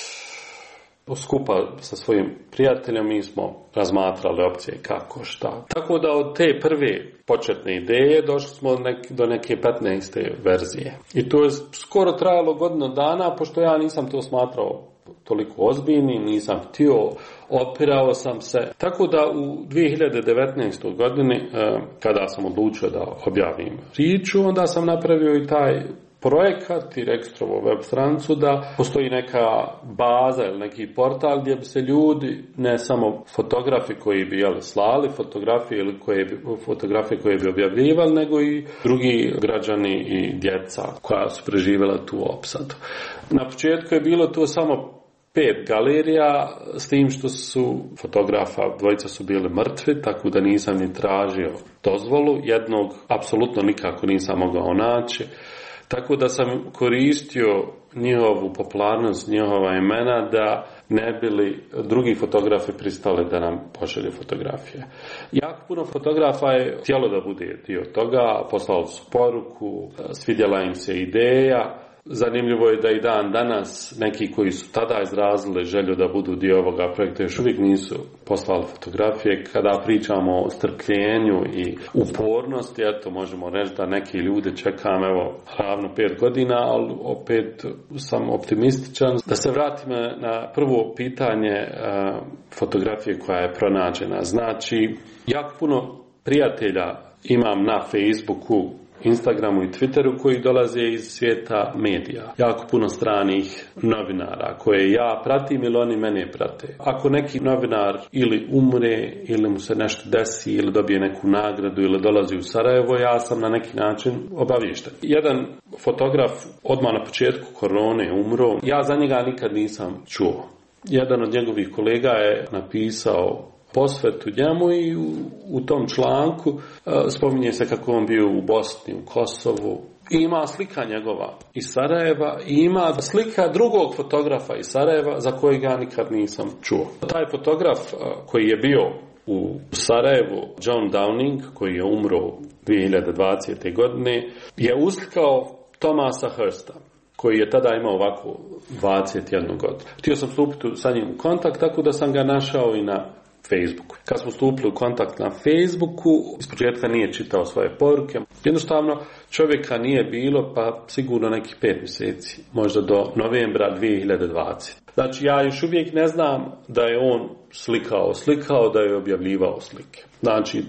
skupa sa svojim prijateljom mi smo razmatrali opcije kako, šta. Tako da od te prve početne ideje došli smo nek, do neke petnaeste verzije. I to je skoro trajalo godinu dana, pošto ja nisam to smatrao toliko ozbiljnim, nisam htio, opirao sam se. Tako da u dvije hiljade devetnaestoj. godini, kada sam odlučio da objavim priču, onda sam napravio i taj projekat i registrovo web stranicu da postoji neka baza ili neki portal gdje bi se ljudi, ne samo fotografi koji bi jeli, slali fotografije ili koje bi, fotografije koje bi objavljivali, nego i drugi građani i djeca koja su preživjela tu opsadu. Na početku je bilo to samo pet galerija, s tim što su fotografa, dvojica su bili mrtvi, tako da nisam ni tražio dozvolu, jednog apsolutno nikako nisam mogao naći. Tako da sam koristio njihovu popularnost, njihova imena da ne bili drugi fotografi pristali da nam pošalju fotografije. Jako puno fotografa je htjelo da bude dio toga, poslali su poruku, svidjela im se ideja. Zanimljivo je da i dan danas neki koji su tada izrazili želju da budu dio ovoga projekta još uvijek nisu poslali fotografije. Kada pričamo o strpljenju i upornosti, eto možemo reći da neki ljudi čekam evo ravno pet godina, ali opet sam optimističan. Da se vratim na prvo pitanje fotografije koja je pronađena. Znači, jako puno prijatelja imam na Facebooku, Instagramu i Twitteru koji dolaze iz svijeta medija. Jako puno stranih novinara koje ja pratim ili oni mene prate. Ako neki novinar ili umre ili mu se nešto desi ili dobije neku nagradu ili dolazi u Sarajevo, ja sam na neki način obaviješten. Jedan fotograf odmah na početku korone umro. Ja za njega nikad nisam čuo. Jedan od njegovih kolega je napisao posvetu njemu i u, u tom članku uh, spominje se kako on bio u Bosni, u Kosovu. I ima slika njegova iz Sarajeva i ima slika drugog fotografa iz Sarajeva za kojeg ja nikad nisam čuo. Taj fotograf uh, koji je bio u Sarajevu, John Downing, koji je umro dvije hiljade dvadesete. godine, je uslikao Thomasa Hursta, koji je tada imao ovako dvadeset jednu godinu. Htio sam stupiti sa njim u kontakt, tako da sam ga našao i na Facebooku. Kad smo stupili u kontakt na Facebooku, ispočetka nije čitao svoje poruke. Jednostavno, čovjeka nije bilo pa sigurno nekih pet mjeseci, možda do novembra dvije hiljade dvadesete. Znači, ja još uvijek ne znam da je on slikao, slikao, da je objavljivao slike. Znači,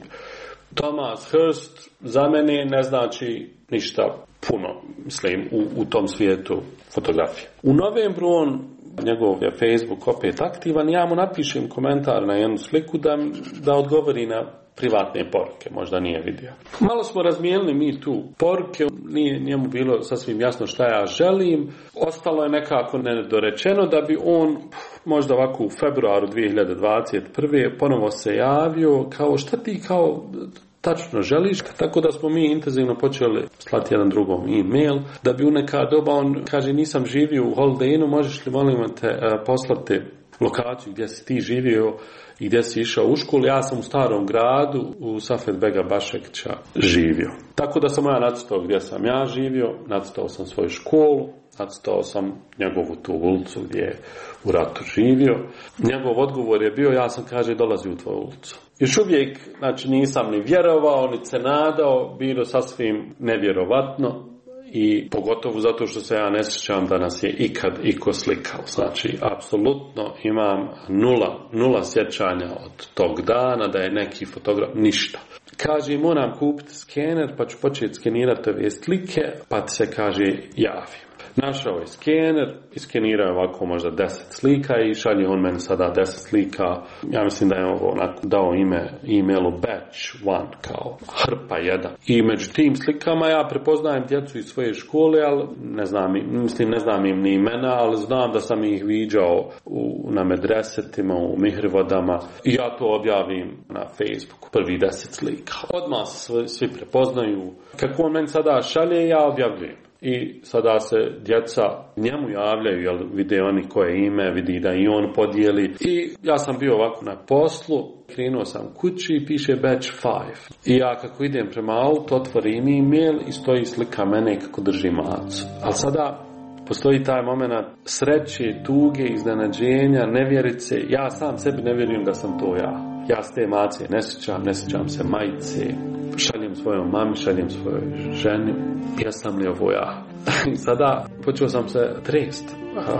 Thomas Hurst za mene ne znači ništa puno, mislim, u, u tom svijetu fotografije. U novembru on, njegov je Facebook opet aktivan, ja mu napišem komentar na jednu sliku da, da odgovori na privatne poruke, možda nije vidio. Malo smo razmijenili mi tu poruke, nije njemu bilo sasvim jasno šta ja želim, ostalo je nekako nedorečeno da bi on možda ovako u februaru dvije hiljade dvadeset prve ponovo se javio kao šta ti kao tačno želiš, tako da smo mi intenzivno počeli slati jedan drugom e-mail, da bi u neka doba on kaže nisam živio u Holiday Innu, možeš li molim te uh, poslati lokaciju gdje si ti živio i gdje si išao u školu. Ja sam u Starom gradu u Safet Bega Bašekća živio. Tako da sam ja nacrtao gdje sam ja živio, nacrtao sam svoju školu, nacrtao sam njegovu tu ulicu gdje je u ratu živio. Njegov odgovor je bio, ja sam, kaže, dolazi u tvoju ulicu. Još uvijek, znači, nisam ni vjerovao, ni se nadao, bilo sasvim nevjerovatno i pogotovo zato što se ja ne sjećam da nas je ikad iko slikao. Znači, apsolutno imam nula, nula sjećanja od tog dana da je neki fotograf, ništa. Kaže, moram kupiti skener, pa ću početi skenirati ove slike, pa ti se, kaže, javim. Našao je skener, iskenirao je ovako možda deset slika i šalje on meni sada deset slika. Ja mislim da je ovo dao ime e-mailu batch one, kao hrpa jedan. I među tim slikama ja prepoznajem djecu iz svoje škole, ali ne znam, mislim ne znam im ni imena, ali znam da sam ih viđao u, na medresetima, u mihrivodama i ja to objavim na Facebooku, prvi deset slika. Odmah svi, svi prepoznaju. Kako on meni sada šalje, ja objavljujem. I sada se djeca njemu javljaju, jel vide oni koje ime, vidi da i on podijeli. I ja sam bio ovako na poslu, krenuo sam kući i piše batch five. I ja kako idem prema auto, otvorim e-mail i stoji slika mene kako drži macu. Ali sada postoji taj moment sreće, tuge, iznenađenja, nevjerice. Ja sam sebi ne vjerujem da sam to ja. Ja s te mace ne sjećam, ne sjećam se majice. Šaljem svojom mami, šaljem svojoj ženi. Jesam li ovo ja? I sada počeo sam se trest.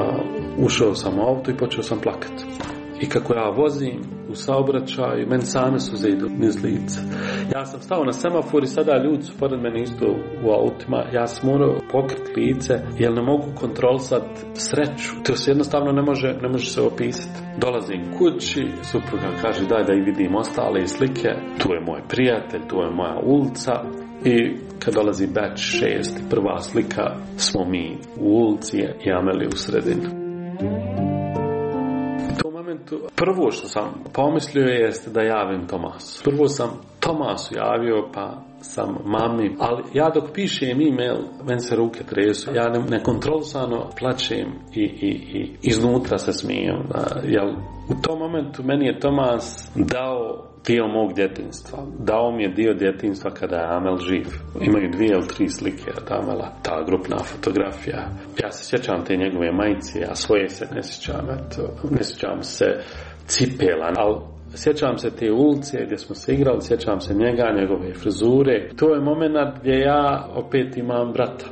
Uh, ušao sam u auto i počeo sam plakati. I kako ja vozim u saobraćaju, meni same suze idu niz lica. Ja sam stao na semafor i sada ljudi su pored mene isto u autima. Ja sam morao pokriti lice jer ne mogu kontrolisati sreću. To se jednostavno ne može, ne može se opisati. Dolazim kući, supruga kaže daj da i vidim ostale slike. Tu je moj prijatelj, tu je moja ulica. I kad dolazi batch šest, prva slika, smo mi u ulici i Ameli u sredini. Prvo što sam pomislio jeste da javim Tomasu. Prvo sam Tomasu javio, pa sam mami, ali ja dok pišem e-mail, meni se ruke tresu, ja ne, nekontrolisano plačem i, i, i iznutra se smijem. Jer u tom momentu meni je Tomas dao dio mog djetinjstva. Dao mi je dio djetinjstva kada je Amel živ. Imaju dvije ili tri slike od Amela, ta grupna fotografija. Ja se sjećam te njegove majice, a svoje se ne sjećam. Eto, ne sjećam se cipela, ali sjećam se te ulice gdje smo se igrali, sjećam se njega, njegove frizure. To je moment gdje ja opet imam brata.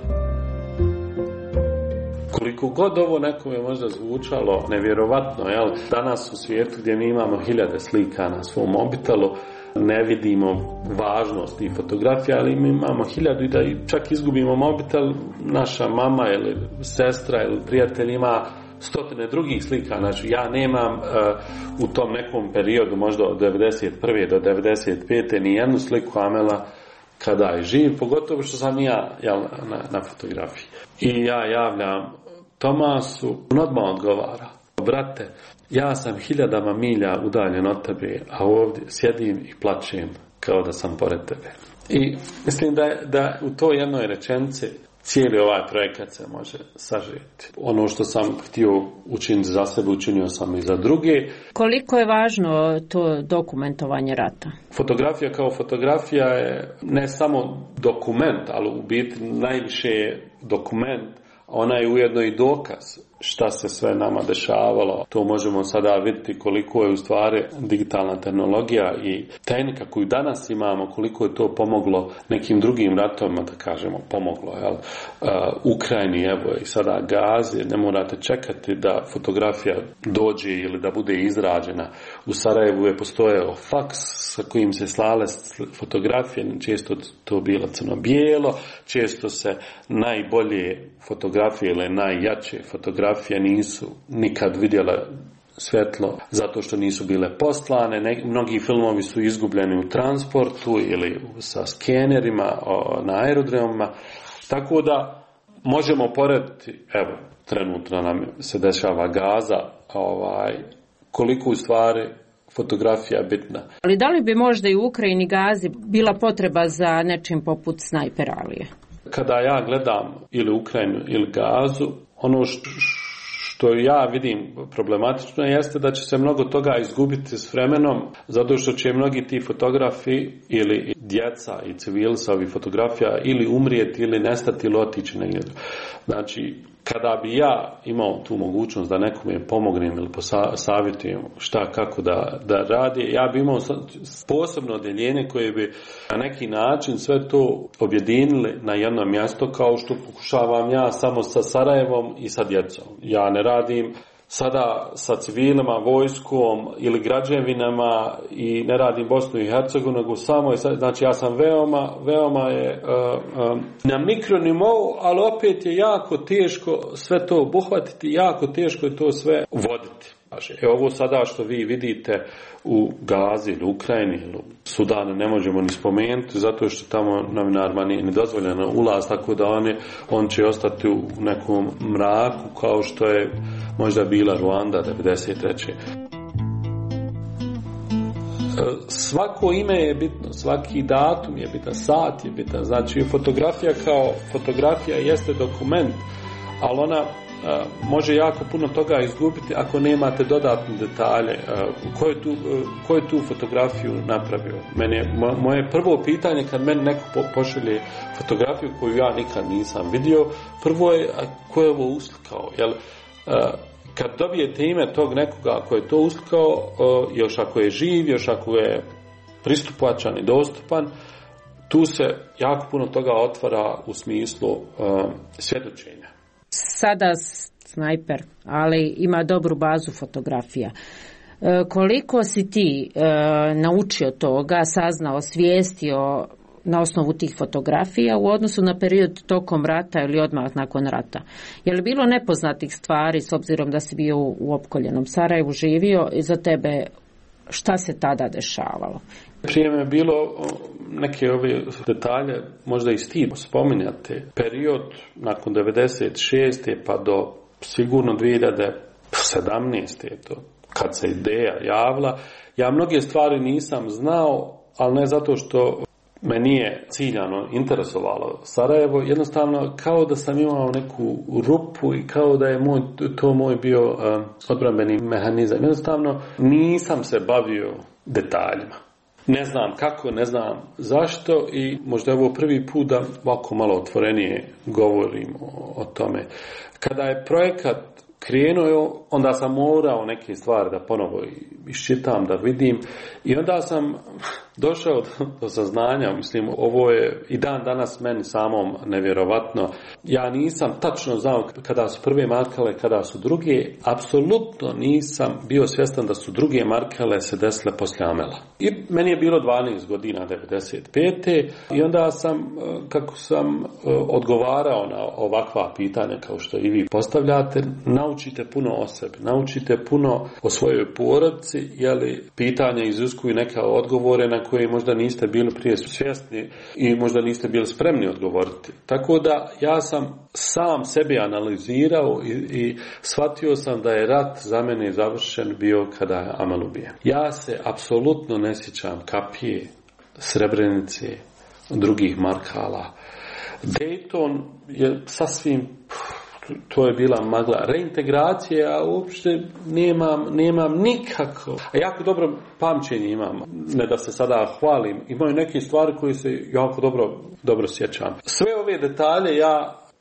Koliko god ovo nekome možda zvučalo nevjerovatno, jel? Danas u svijetu gdje mi imamo hiljade slika na svom mobitelu, ne vidimo važnost i fotografija, ali mi imamo hiljadu i da čak izgubimo mobitel, naša mama ili sestra ili prijatelj ima stotine drugih slika. Znači ja nemam uh, u tom nekom periodu, možda od devedeset prve do devedeset pete ni jednu sliku Amela kada je živ, pogotovo što sam ja jel, na, na fotografiji. I ja javljam Tomasu, on odmah odgovara, brate, ja sam hiljadama milja udaljen od tebe, a ovdje sjedim i plačem kao da sam pored tebe. I mislim da, da u toj jednoj rečenici cijeli ovaj projekat se može sažeti. Ono što sam htio učiniti za sebe, učinio sam i za druge. Koliko je važno to dokumentovanje rata? Fotografija kao fotografija je ne samo dokument, ali u biti najviše je dokument, ona je ujedno i dokaz šta se sve nama dešavalo. To možemo sada vidjeti koliko je u stvari digitalna tehnologija i tehnika koju danas imamo, koliko je to pomoglo nekim drugim ratovima, da kažemo, pomoglo. Jel? Uh, Ukrajini, evo i sada Gazi, ne morate čekati da fotografija dođe ili da bude izrađena. U Sarajevu je postojao faks sa kojim se slale fotografije, često to bilo crno-bijelo, često se najbolje fotografije ili najjače fotografije nisu nikad vidjele svjetlo zato što nisu bile poslane. Ne, mnogi filmovi su izgubljeni u transportu ili sa skenerima o, na aerodromima. Tako da možemo porediti, evo, trenutno nam se dešava Gaza, ovaj, koliko u stvari fotografija bitna. Ali da li bi možda i u Ukrajini Gazi bila potreba za nečim poput Snajper Alije? Kada ja gledam ili Ukrajinu ili Gazu, ono što ja vidim problematično jeste da će se mnogo toga izgubiti s vremenom, zato što će mnogi ti fotografi ili djeca i civili sa ovih fotografija ili umrijeti ili nestati ili otići negdje. Znači, kada bi ja imao tu mogućnost da nekome pomognem ili savjetujem šta, kako da, da radi, ja bi imao posebno odjeljenje koje bi na neki način sve to objedinili na jedno mjesto, kao što pokušavam ja samo sa Sarajevom i sa djecom. Ja ne radim sada sa civilima, vojskom ili građevinama i ne radim Bosnu i Hercegovinu, nego samo, znači ja sam veoma, veoma je uh, um, na mikronivou, ali opet je jako teško sve to obuhvatiti, jako teško je to sve voditi. E ovo sada što vi vidite u Gazi ili Ukrajini ili Sudanu ne možemo ni spomenuti, zato što tamo novinarima nije ni dozvoljeno ulaz, tako da oni, on će ostati u nekom mraku kao što je možda bila Ruanda devedeset treće Svako ime je bitno, svaki datum je bitan, sat je bitan, znači fotografija kao fotografija jeste dokument, ali ona a, može jako puno toga izgubiti ako nemate dodatne detalje. A, ko, je tu, a, ko je tu fotografiju napravio? Mene, mo, moje prvo pitanje kad meni neko po, pošalje fotografiju koju ja nikad nisam vidio, prvo je a, ko je ovo uslikao, jel? A, kad dobijete ime tog nekoga ko je to uslikao, a, još ako je živ, još ako je pristupačan i dostupan, tu se jako puno toga otvara u smislu a, svjedočenja. Sada Snajper, ali ima dobru bazu fotografija. E, koliko si ti e, naučio toga, saznao, svijestio na osnovu tih fotografija u odnosu na period tokom rata ili odmah nakon rata? Je li bilo nepoznatih stvari s obzirom da si bio u, u opkoljenom Sarajevu živio i za tebe šta se tada dešavalo? Prije me je bilo neke ove detalje, možda i stid spominjate. Period nakon devedeset šeste pa do sigurno dvije hiljade sedamnaeste to, kad se ideja javila, ja mnoge stvari nisam znao, ali ne zato što me nije ciljano interesovalo Sarajevo, jednostavno kao da sam imao neku rupu i kao da je moj, to moj bio uh, odbrambeni mehanizam. Jednostavno nisam se bavio detaljima. Ne znam kako, ne znam zašto i možda je ovo prvi put da ovako malo otvorenije govorim o, o tome. Kada je projekat krenuo, onda sam morao neke stvari da ponovo iščitam, da vidim i onda sam došao do, do saznanja, mislim, ovo je i dan danas meni samom nevjerovatno. Ja nisam tačno znao kada su prve markale, kada su druge, apsolutno nisam bio svjestan da su druge markale se desile poslije Amela. I meni je bilo dvanaest godina, devedeset pete i onda sam, kako sam odgovarao na ovakva pitanja kao što i vi postavljate, naučite puno o sebi, naučite puno o svojoj porodici, jeli pitanja iziskuju neke odgovore na koje možda niste bili prije svjesni i možda niste bili spremni odgovoriti. Tako da ja sam sam sebi analizirao i, i shvatio sam da je rat za mene završen bio kada je Amel ubijen. Ja se apsolutno ne sjećam Kapije, Srebrenice, drugih markala. Dayton je sasvim, to je bila magla. Reintegracija, ja uopšte nemam, nemam nikako. A jako dobro pamćenje imam. Ne da se sada hvalim. Imaju neke stvari koje se jako dobro, dobro sjećam. Sve ove detalje ja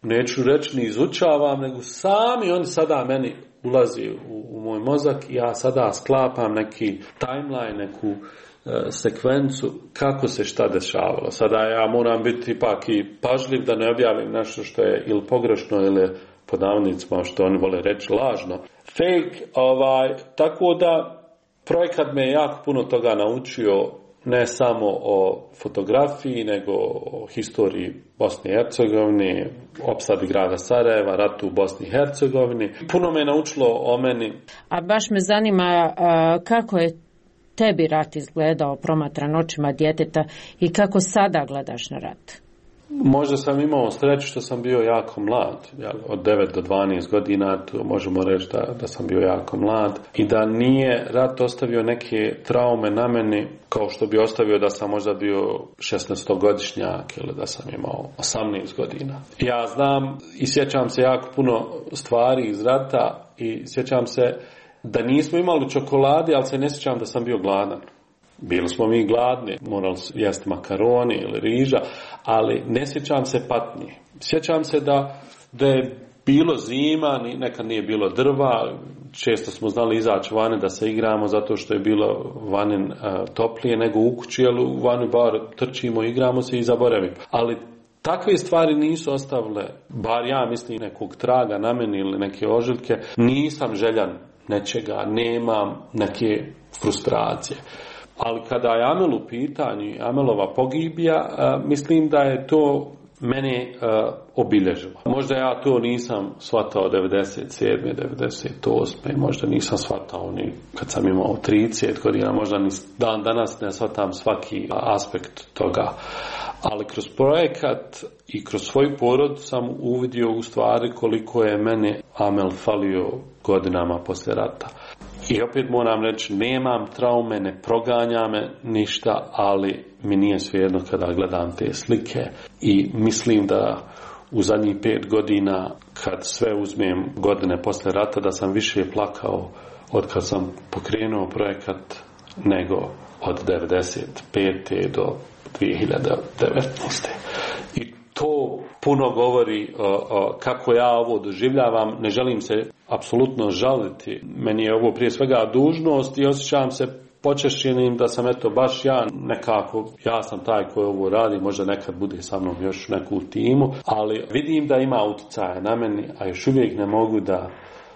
neću reći ni izučavam, nego sami oni sada meni ulazi u, u moj mozak i ja sada sklapam neki timeline, neku e, sekvencu kako se šta dešavalo. Sada ja moram biti ipak i pažljiv da ne objavim nešto što je ili pogrešno ili pod navodnicima što oni vole reći lažno. Fake, ovaj, tako da projekat me jako puno toga naučio, ne samo o fotografiji, nego o historiji Bosne i Hercegovine, opsadi grada Sarajeva, ratu u Bosni i Hercegovini. Puno me je naučilo o meni. A baš me zanima a, kako je tebi rat izgledao promatran očima djeteta i kako sada gledaš na rat? Možda sam imao sreću što sam bio jako mlad, od devet do dvanaest godina, to možemo reći da, da sam bio jako mlad i da nije rat ostavio neke traume na meni kao što bi ostavio da sam možda bio šesnaestogodišnjak ili da sam imao osamnaest godina. Ja znam i sjećam se jako puno stvari iz rata i sjećam se da nismo imali čokolade, ali se ne sjećam da sam bio gladan. Bili smo mi gladni, morali jesti makaroni ili riža, ali ne sjećam se patnje. Sjećam se da, da je bilo zima, nekad nije bilo drva, često smo znali izaći vani da se igramo zato što je bilo vani uh, toplije nego u kući, ali u vani bar trčimo, igramo se i zaboravimo. Ali takve stvari nisu ostavile, bar ja mislim, nekog traga na meni ili neke ožiljke. Nisam željan nečega, nemam neke frustracije. Ali kada je Amel u pitanju, Amelova pogibija, mislim da je to mene obilježilo. Možda ja to nisam shvatao devedeset sedme, devedeset osme, možda nisam shvatao ni kad sam imao trideset godina, možda ni dan danas ne shvatam svaki aspekt toga. Ali kroz projekat i kroz svoju porod sam uvidio u stvari koliko je mene Amel falio godinama poslije rata. I opet moram reći, nemam traume, ne proganja me ništa, ali mi nije svejedno kada gledam te slike i mislim da u zadnjih pet godina, kad sve uzmem godine poslije rata, da sam više plakao od kad sam pokrenuo projekat nego od devedeset pete do dvije hiljade devetnaeste. I to puno govori o, o, kako ja ovo doživljavam. Ne želim se apsolutno žaliti. Meni je ovo prije svega dužnost i osjećam se počešćenim da sam eto baš ja nekako, ja sam taj koji ovo radi, možda nekad bude sa mnom još neku u timu, ali vidim da ima utjecaja na meni, a još uvijek ne mogu da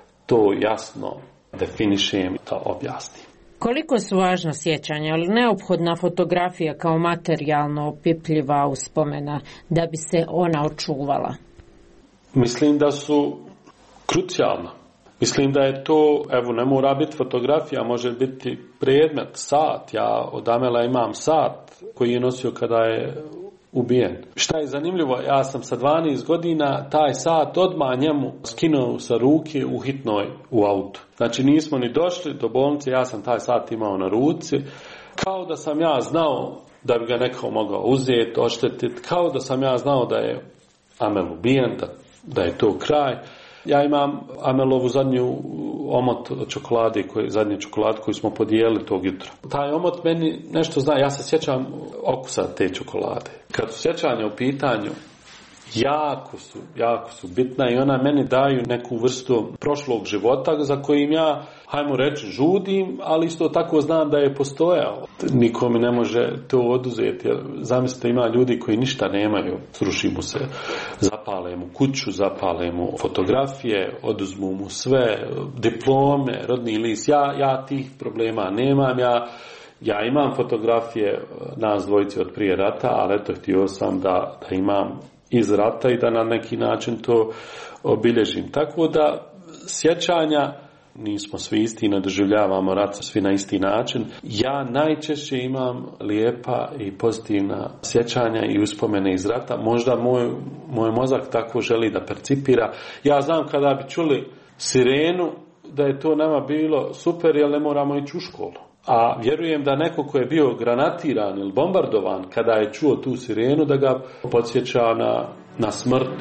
to jasno definišem, da objasnim. Koliko su važna sjećanja, ali neophodna fotografija kao materijalno opipljiva uspomena da bi se ona očuvala? Mislim da su krucijalna. Mislim da je to, evo, ne mora biti fotografija, može biti predmet, sat. Ja od Amela imam sat koji je nosio kada je ubijen. Šta je zanimljivo, ja sam sa dvanaest godina taj sat odmah njemu skinuo sa ruke u hitnoj u autu. Znači nismo ni došli do bolnice, ja sam taj sat imao na ruci, kao da sam ja znao da bi ga neko mogao uzeti, oštetiti, kao da sam ja znao da je Amel ubijen, da, da je to kraj. Ja imam Amelovu zadnju omot od čokolade, koji, zadnji čokolad koji smo podijelili tog jutra. Taj omot meni nešto zna, ja se sjećam okusa te čokolade. Kad su sjećanja u pitanju, jako su, jako su bitna i ona meni daju neku vrstu prošlog života za kojim ja, hajmo reći, žudim, ali isto tako znam da je postojao. Niko mi ne može to oduzeti. Zamislite, ima ljudi koji ništa nemaju, sruši mu se, zapale mu kuću, zapale mu fotografije, oduzmu mu sve, diplome, rodni list. Ja, ja tih problema nemam, ja Ja imam fotografije nas dvojice od prije rata, ali eto, htio sam da, da imam iz rata i da na neki način to obilježim. Tako da sjećanja, nismo svi isti, ne doživljavamo rat svi na isti način. Ja najčešće imam lijepa i pozitivna sjećanja i uspomene iz rata. Možda moj, moj mozak tako želi da percipira. Ja znam kada bi čuli sirenu da je to nama bilo super, jer ne moramo ići u školu. A vjerujem da neko ko je bio granatiran ili bombardovan, kada je čuo tu sirenu, da ga podsjeća na, na smrt.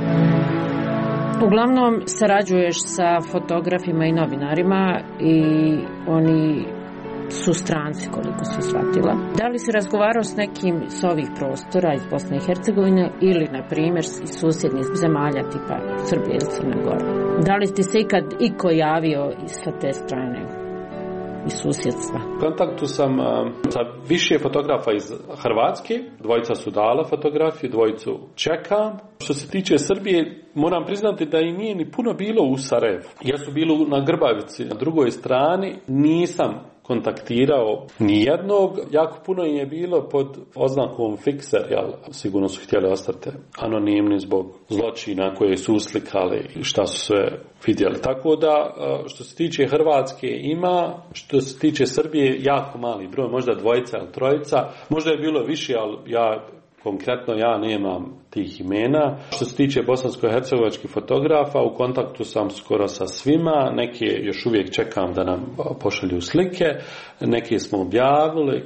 Uglavnom sarađuješ sa fotografima i novinarima i oni su stranci, koliko su shvatila. Da li si razgovarao s nekim s ovih prostora iz Bosne i Hercegovine ili, na primjer, iz susjednih zemalja tipa Srbije ili Crne Gore? Da li ti se ikad iko javio sa te strane? Iz susjedstva. U kontaktu sam uh, sa više fotografa iz Hrvatske, dvojica su dala fotografiju, dvojicu čekam. Što se tiče Srbije, moram priznati da i nije ni puno bilo u Sarajevu. Ja su bili na Grbavici, na drugoj strani, nisam kontaktirao nijednog, jako puno im je bilo pod oznakom fikser, jel, sigurno su htjeli ostati anonimni zbog zločina koje su uslikali i šta su sve vidjeli. Tako da, što se tiče Hrvatske ima, što se tiče Srbije, jako mali broj, možda dvojica ili trojica, možda je bilo više, ali ja konkretno ja nemam tih imena. Što se tiče bosansko-hercegovačkih fotografa, u kontaktu sam skoro sa svima, neke još uvijek čekam da nam pošalju slike, neke smo objavili.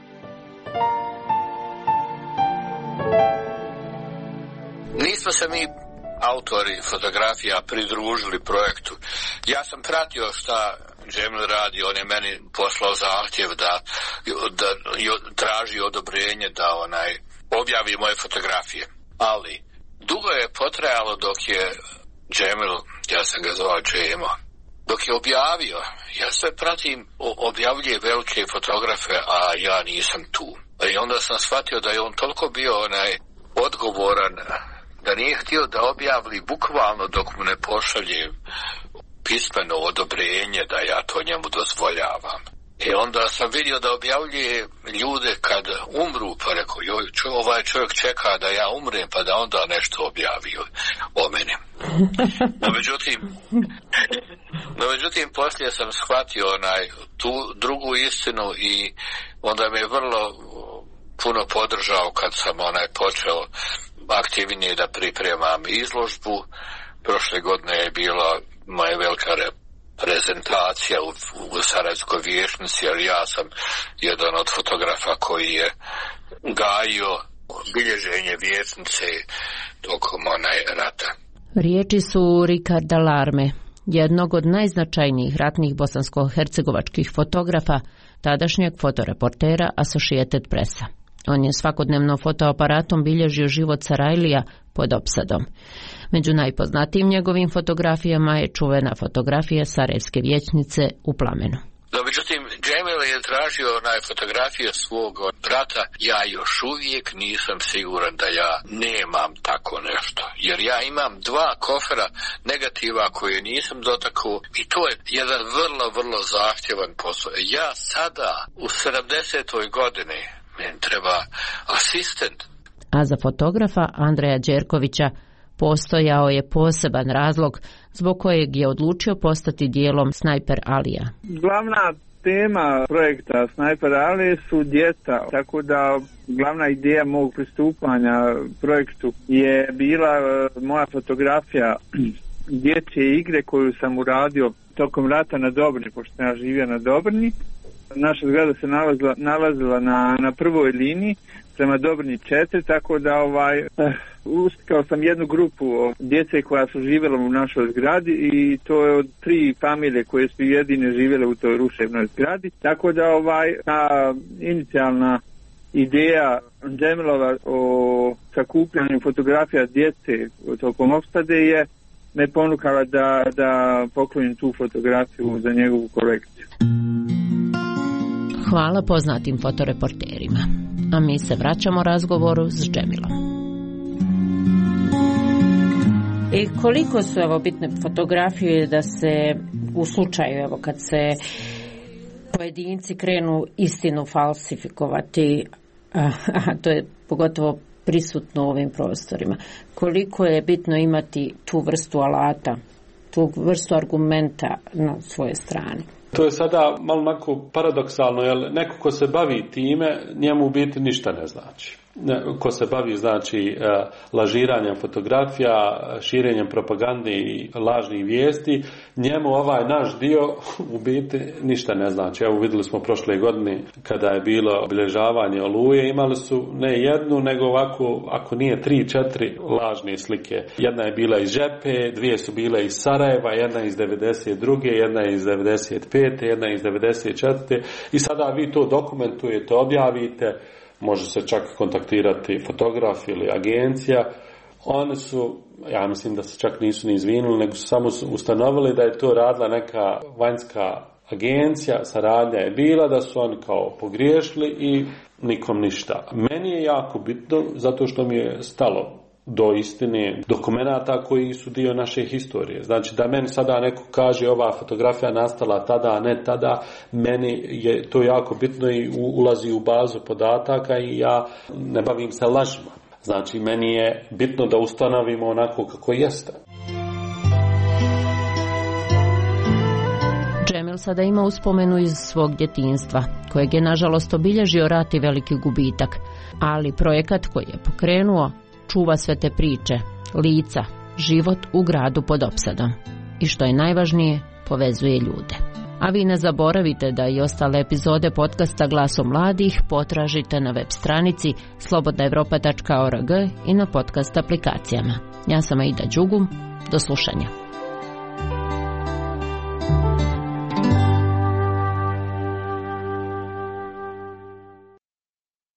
Nismo se mi autori fotografija pridružili projektu. Ja sam pratio šta Džemil radi, on je meni poslao zahtjev da, da traži odobrenje da onaj objavi moje fotografije. Ali dugo je potrajalo dok je Džemil, ja sam ga zvao Džemo, dok je objavio, ja sve pratim, objavljuje velike fotografe, a ja nisam tu. I onda sam shvatio da je on toliko bio onaj odgovoran, da nije htio da objavili bukvalno dok mu ne pošalje pismeno odobrenje da ja to njemu dozvoljavam. I onda sam vidio da objavljuje ljude kad umru, pa rekao, joj, čo, ovaj čovjek čeka da ja umrem, pa da onda nešto objavio o meni. No, međutim, no, međutim, poslije sam shvatio onaj, tu drugu istinu i onda me je vrlo puno podržao kad sam onaj počeo aktivnije da pripremam izložbu. Prošle godine je bila moja velika prezentacija u, u Sarajevskoj vijećnici, jer ja sam jedan od fotografa koji je gajio bilježenje vijećnice tokom onaj rata. Riječi su Ricarda Larme, jednog od najznačajnijih ratnih bosansko-hercegovačkih fotografa, tadašnjeg fotoreportera Associated Pressa. On je svakodnevno fotoaparatom bilježio život Sarajlija pod opsadom. Među najpoznatijim njegovim fotografijama je čuvena fotografija Sarajevske vijećnice u plamenu. No, međutim, Džemil je tražio onaj fotografiju svog brata. Ja još uvijek nisam siguran da ja nemam tako nešto. Jer ja imam dva kofera negativa koje nisam dotakao i to je jedan vrlo, vrlo zahtjevan posao. Ja sada u sedamdesetoj godini meni treba asistent. A za fotografa Andreja Đerkovića postojao je poseban razlog zbog kojeg je odlučio postati dijelom Snajper Alija. Glavna tema projekta Snajper Ali su djeca, tako da glavna ideja mog pristupanja projektu je bila moja fotografija dječje igre koju sam uradio tokom rata na Dobrni, pošto sam ja živio na Dobrni. Naša zgrada se nalazila, nalazila na, na prvoj liniji prema Dobrni četiri, tako da ovaj, uh, ustikao sam jednu grupu djece koja su živjela u našoj zgradi i to je od tri familije koje su jedine živjele u toj ruševnoj zgradi. Tako da ovaj, ta inicijalna ideja Džemilova o sakupljanju fotografija djece tokom opsade je me ponukala da, da poklonim tu fotografiju za njegovu kolekciju. Hvala poznatim fotoreporterima. A mi se vraćamo razgovoru s Džemilom. I koliko su evo bitne fotografije da se u slučaju evo kad se pojedinci krenu istinu falsifikovati, a, a to je pogotovo prisutno u ovim prostorima. Koliko je bitno imati tu vrstu alata, tu vrstu argumenta na svojoj strani. To je sada malo onako paradoksalno, jer neko ko se bavi time, njemu u biti ništa ne znači. ko se bavi znači lažiranjem fotografija, širenjem propagande i lažnih vijesti, njemu ovaj naš dio u biti ništa ne znači. Evo vidjeli smo prošle godine kada je bilo obilježavanje Oluje, imali su ne jednu, nego ovako, ako nije tri, četiri lažne slike. Jedna je bila iz Žepe, dvije su bile iz Sarajeva, jedna iz devedeset druge, jedna iz devedeset pete, jedna iz devedeset četvrte i sada vi to dokumentujete, objavite, može se čak kontaktirati fotograf ili agencija. One su, ja mislim da se čak nisu ni izvinuli, nego su samo ustanovili da je to radila neka vanjska agencija, saradnja je bila, da su oni kao pogriješili i nikom ništa. Meni je jako bitno zato što mi je stalo do istine dokumenata koji su dio naše historije. Znači da meni sada neko kaže ova fotografija nastala tada, a ne tada, meni je to jako bitno i ulazi u bazu podataka i ja ne bavim se lažima. Znači meni je bitno da ustanovimo onako kako jeste. Džemil sada ima uspomenu iz svog djetinjstva, kojeg je nažalost obilježio rat i veliki gubitak, ali projekat koji je pokrenuo čuva sve te priče, lica, život u gradu pod opsadom. I što je najvažnije, povezuje ljude. A vi ne zaboravite da i ostale epizode podcasta Glasom mladih potražite na web stranici slobodna evropa tačka org i na podcast aplikacijama. Ja sam Aida Đugum, do slušanja.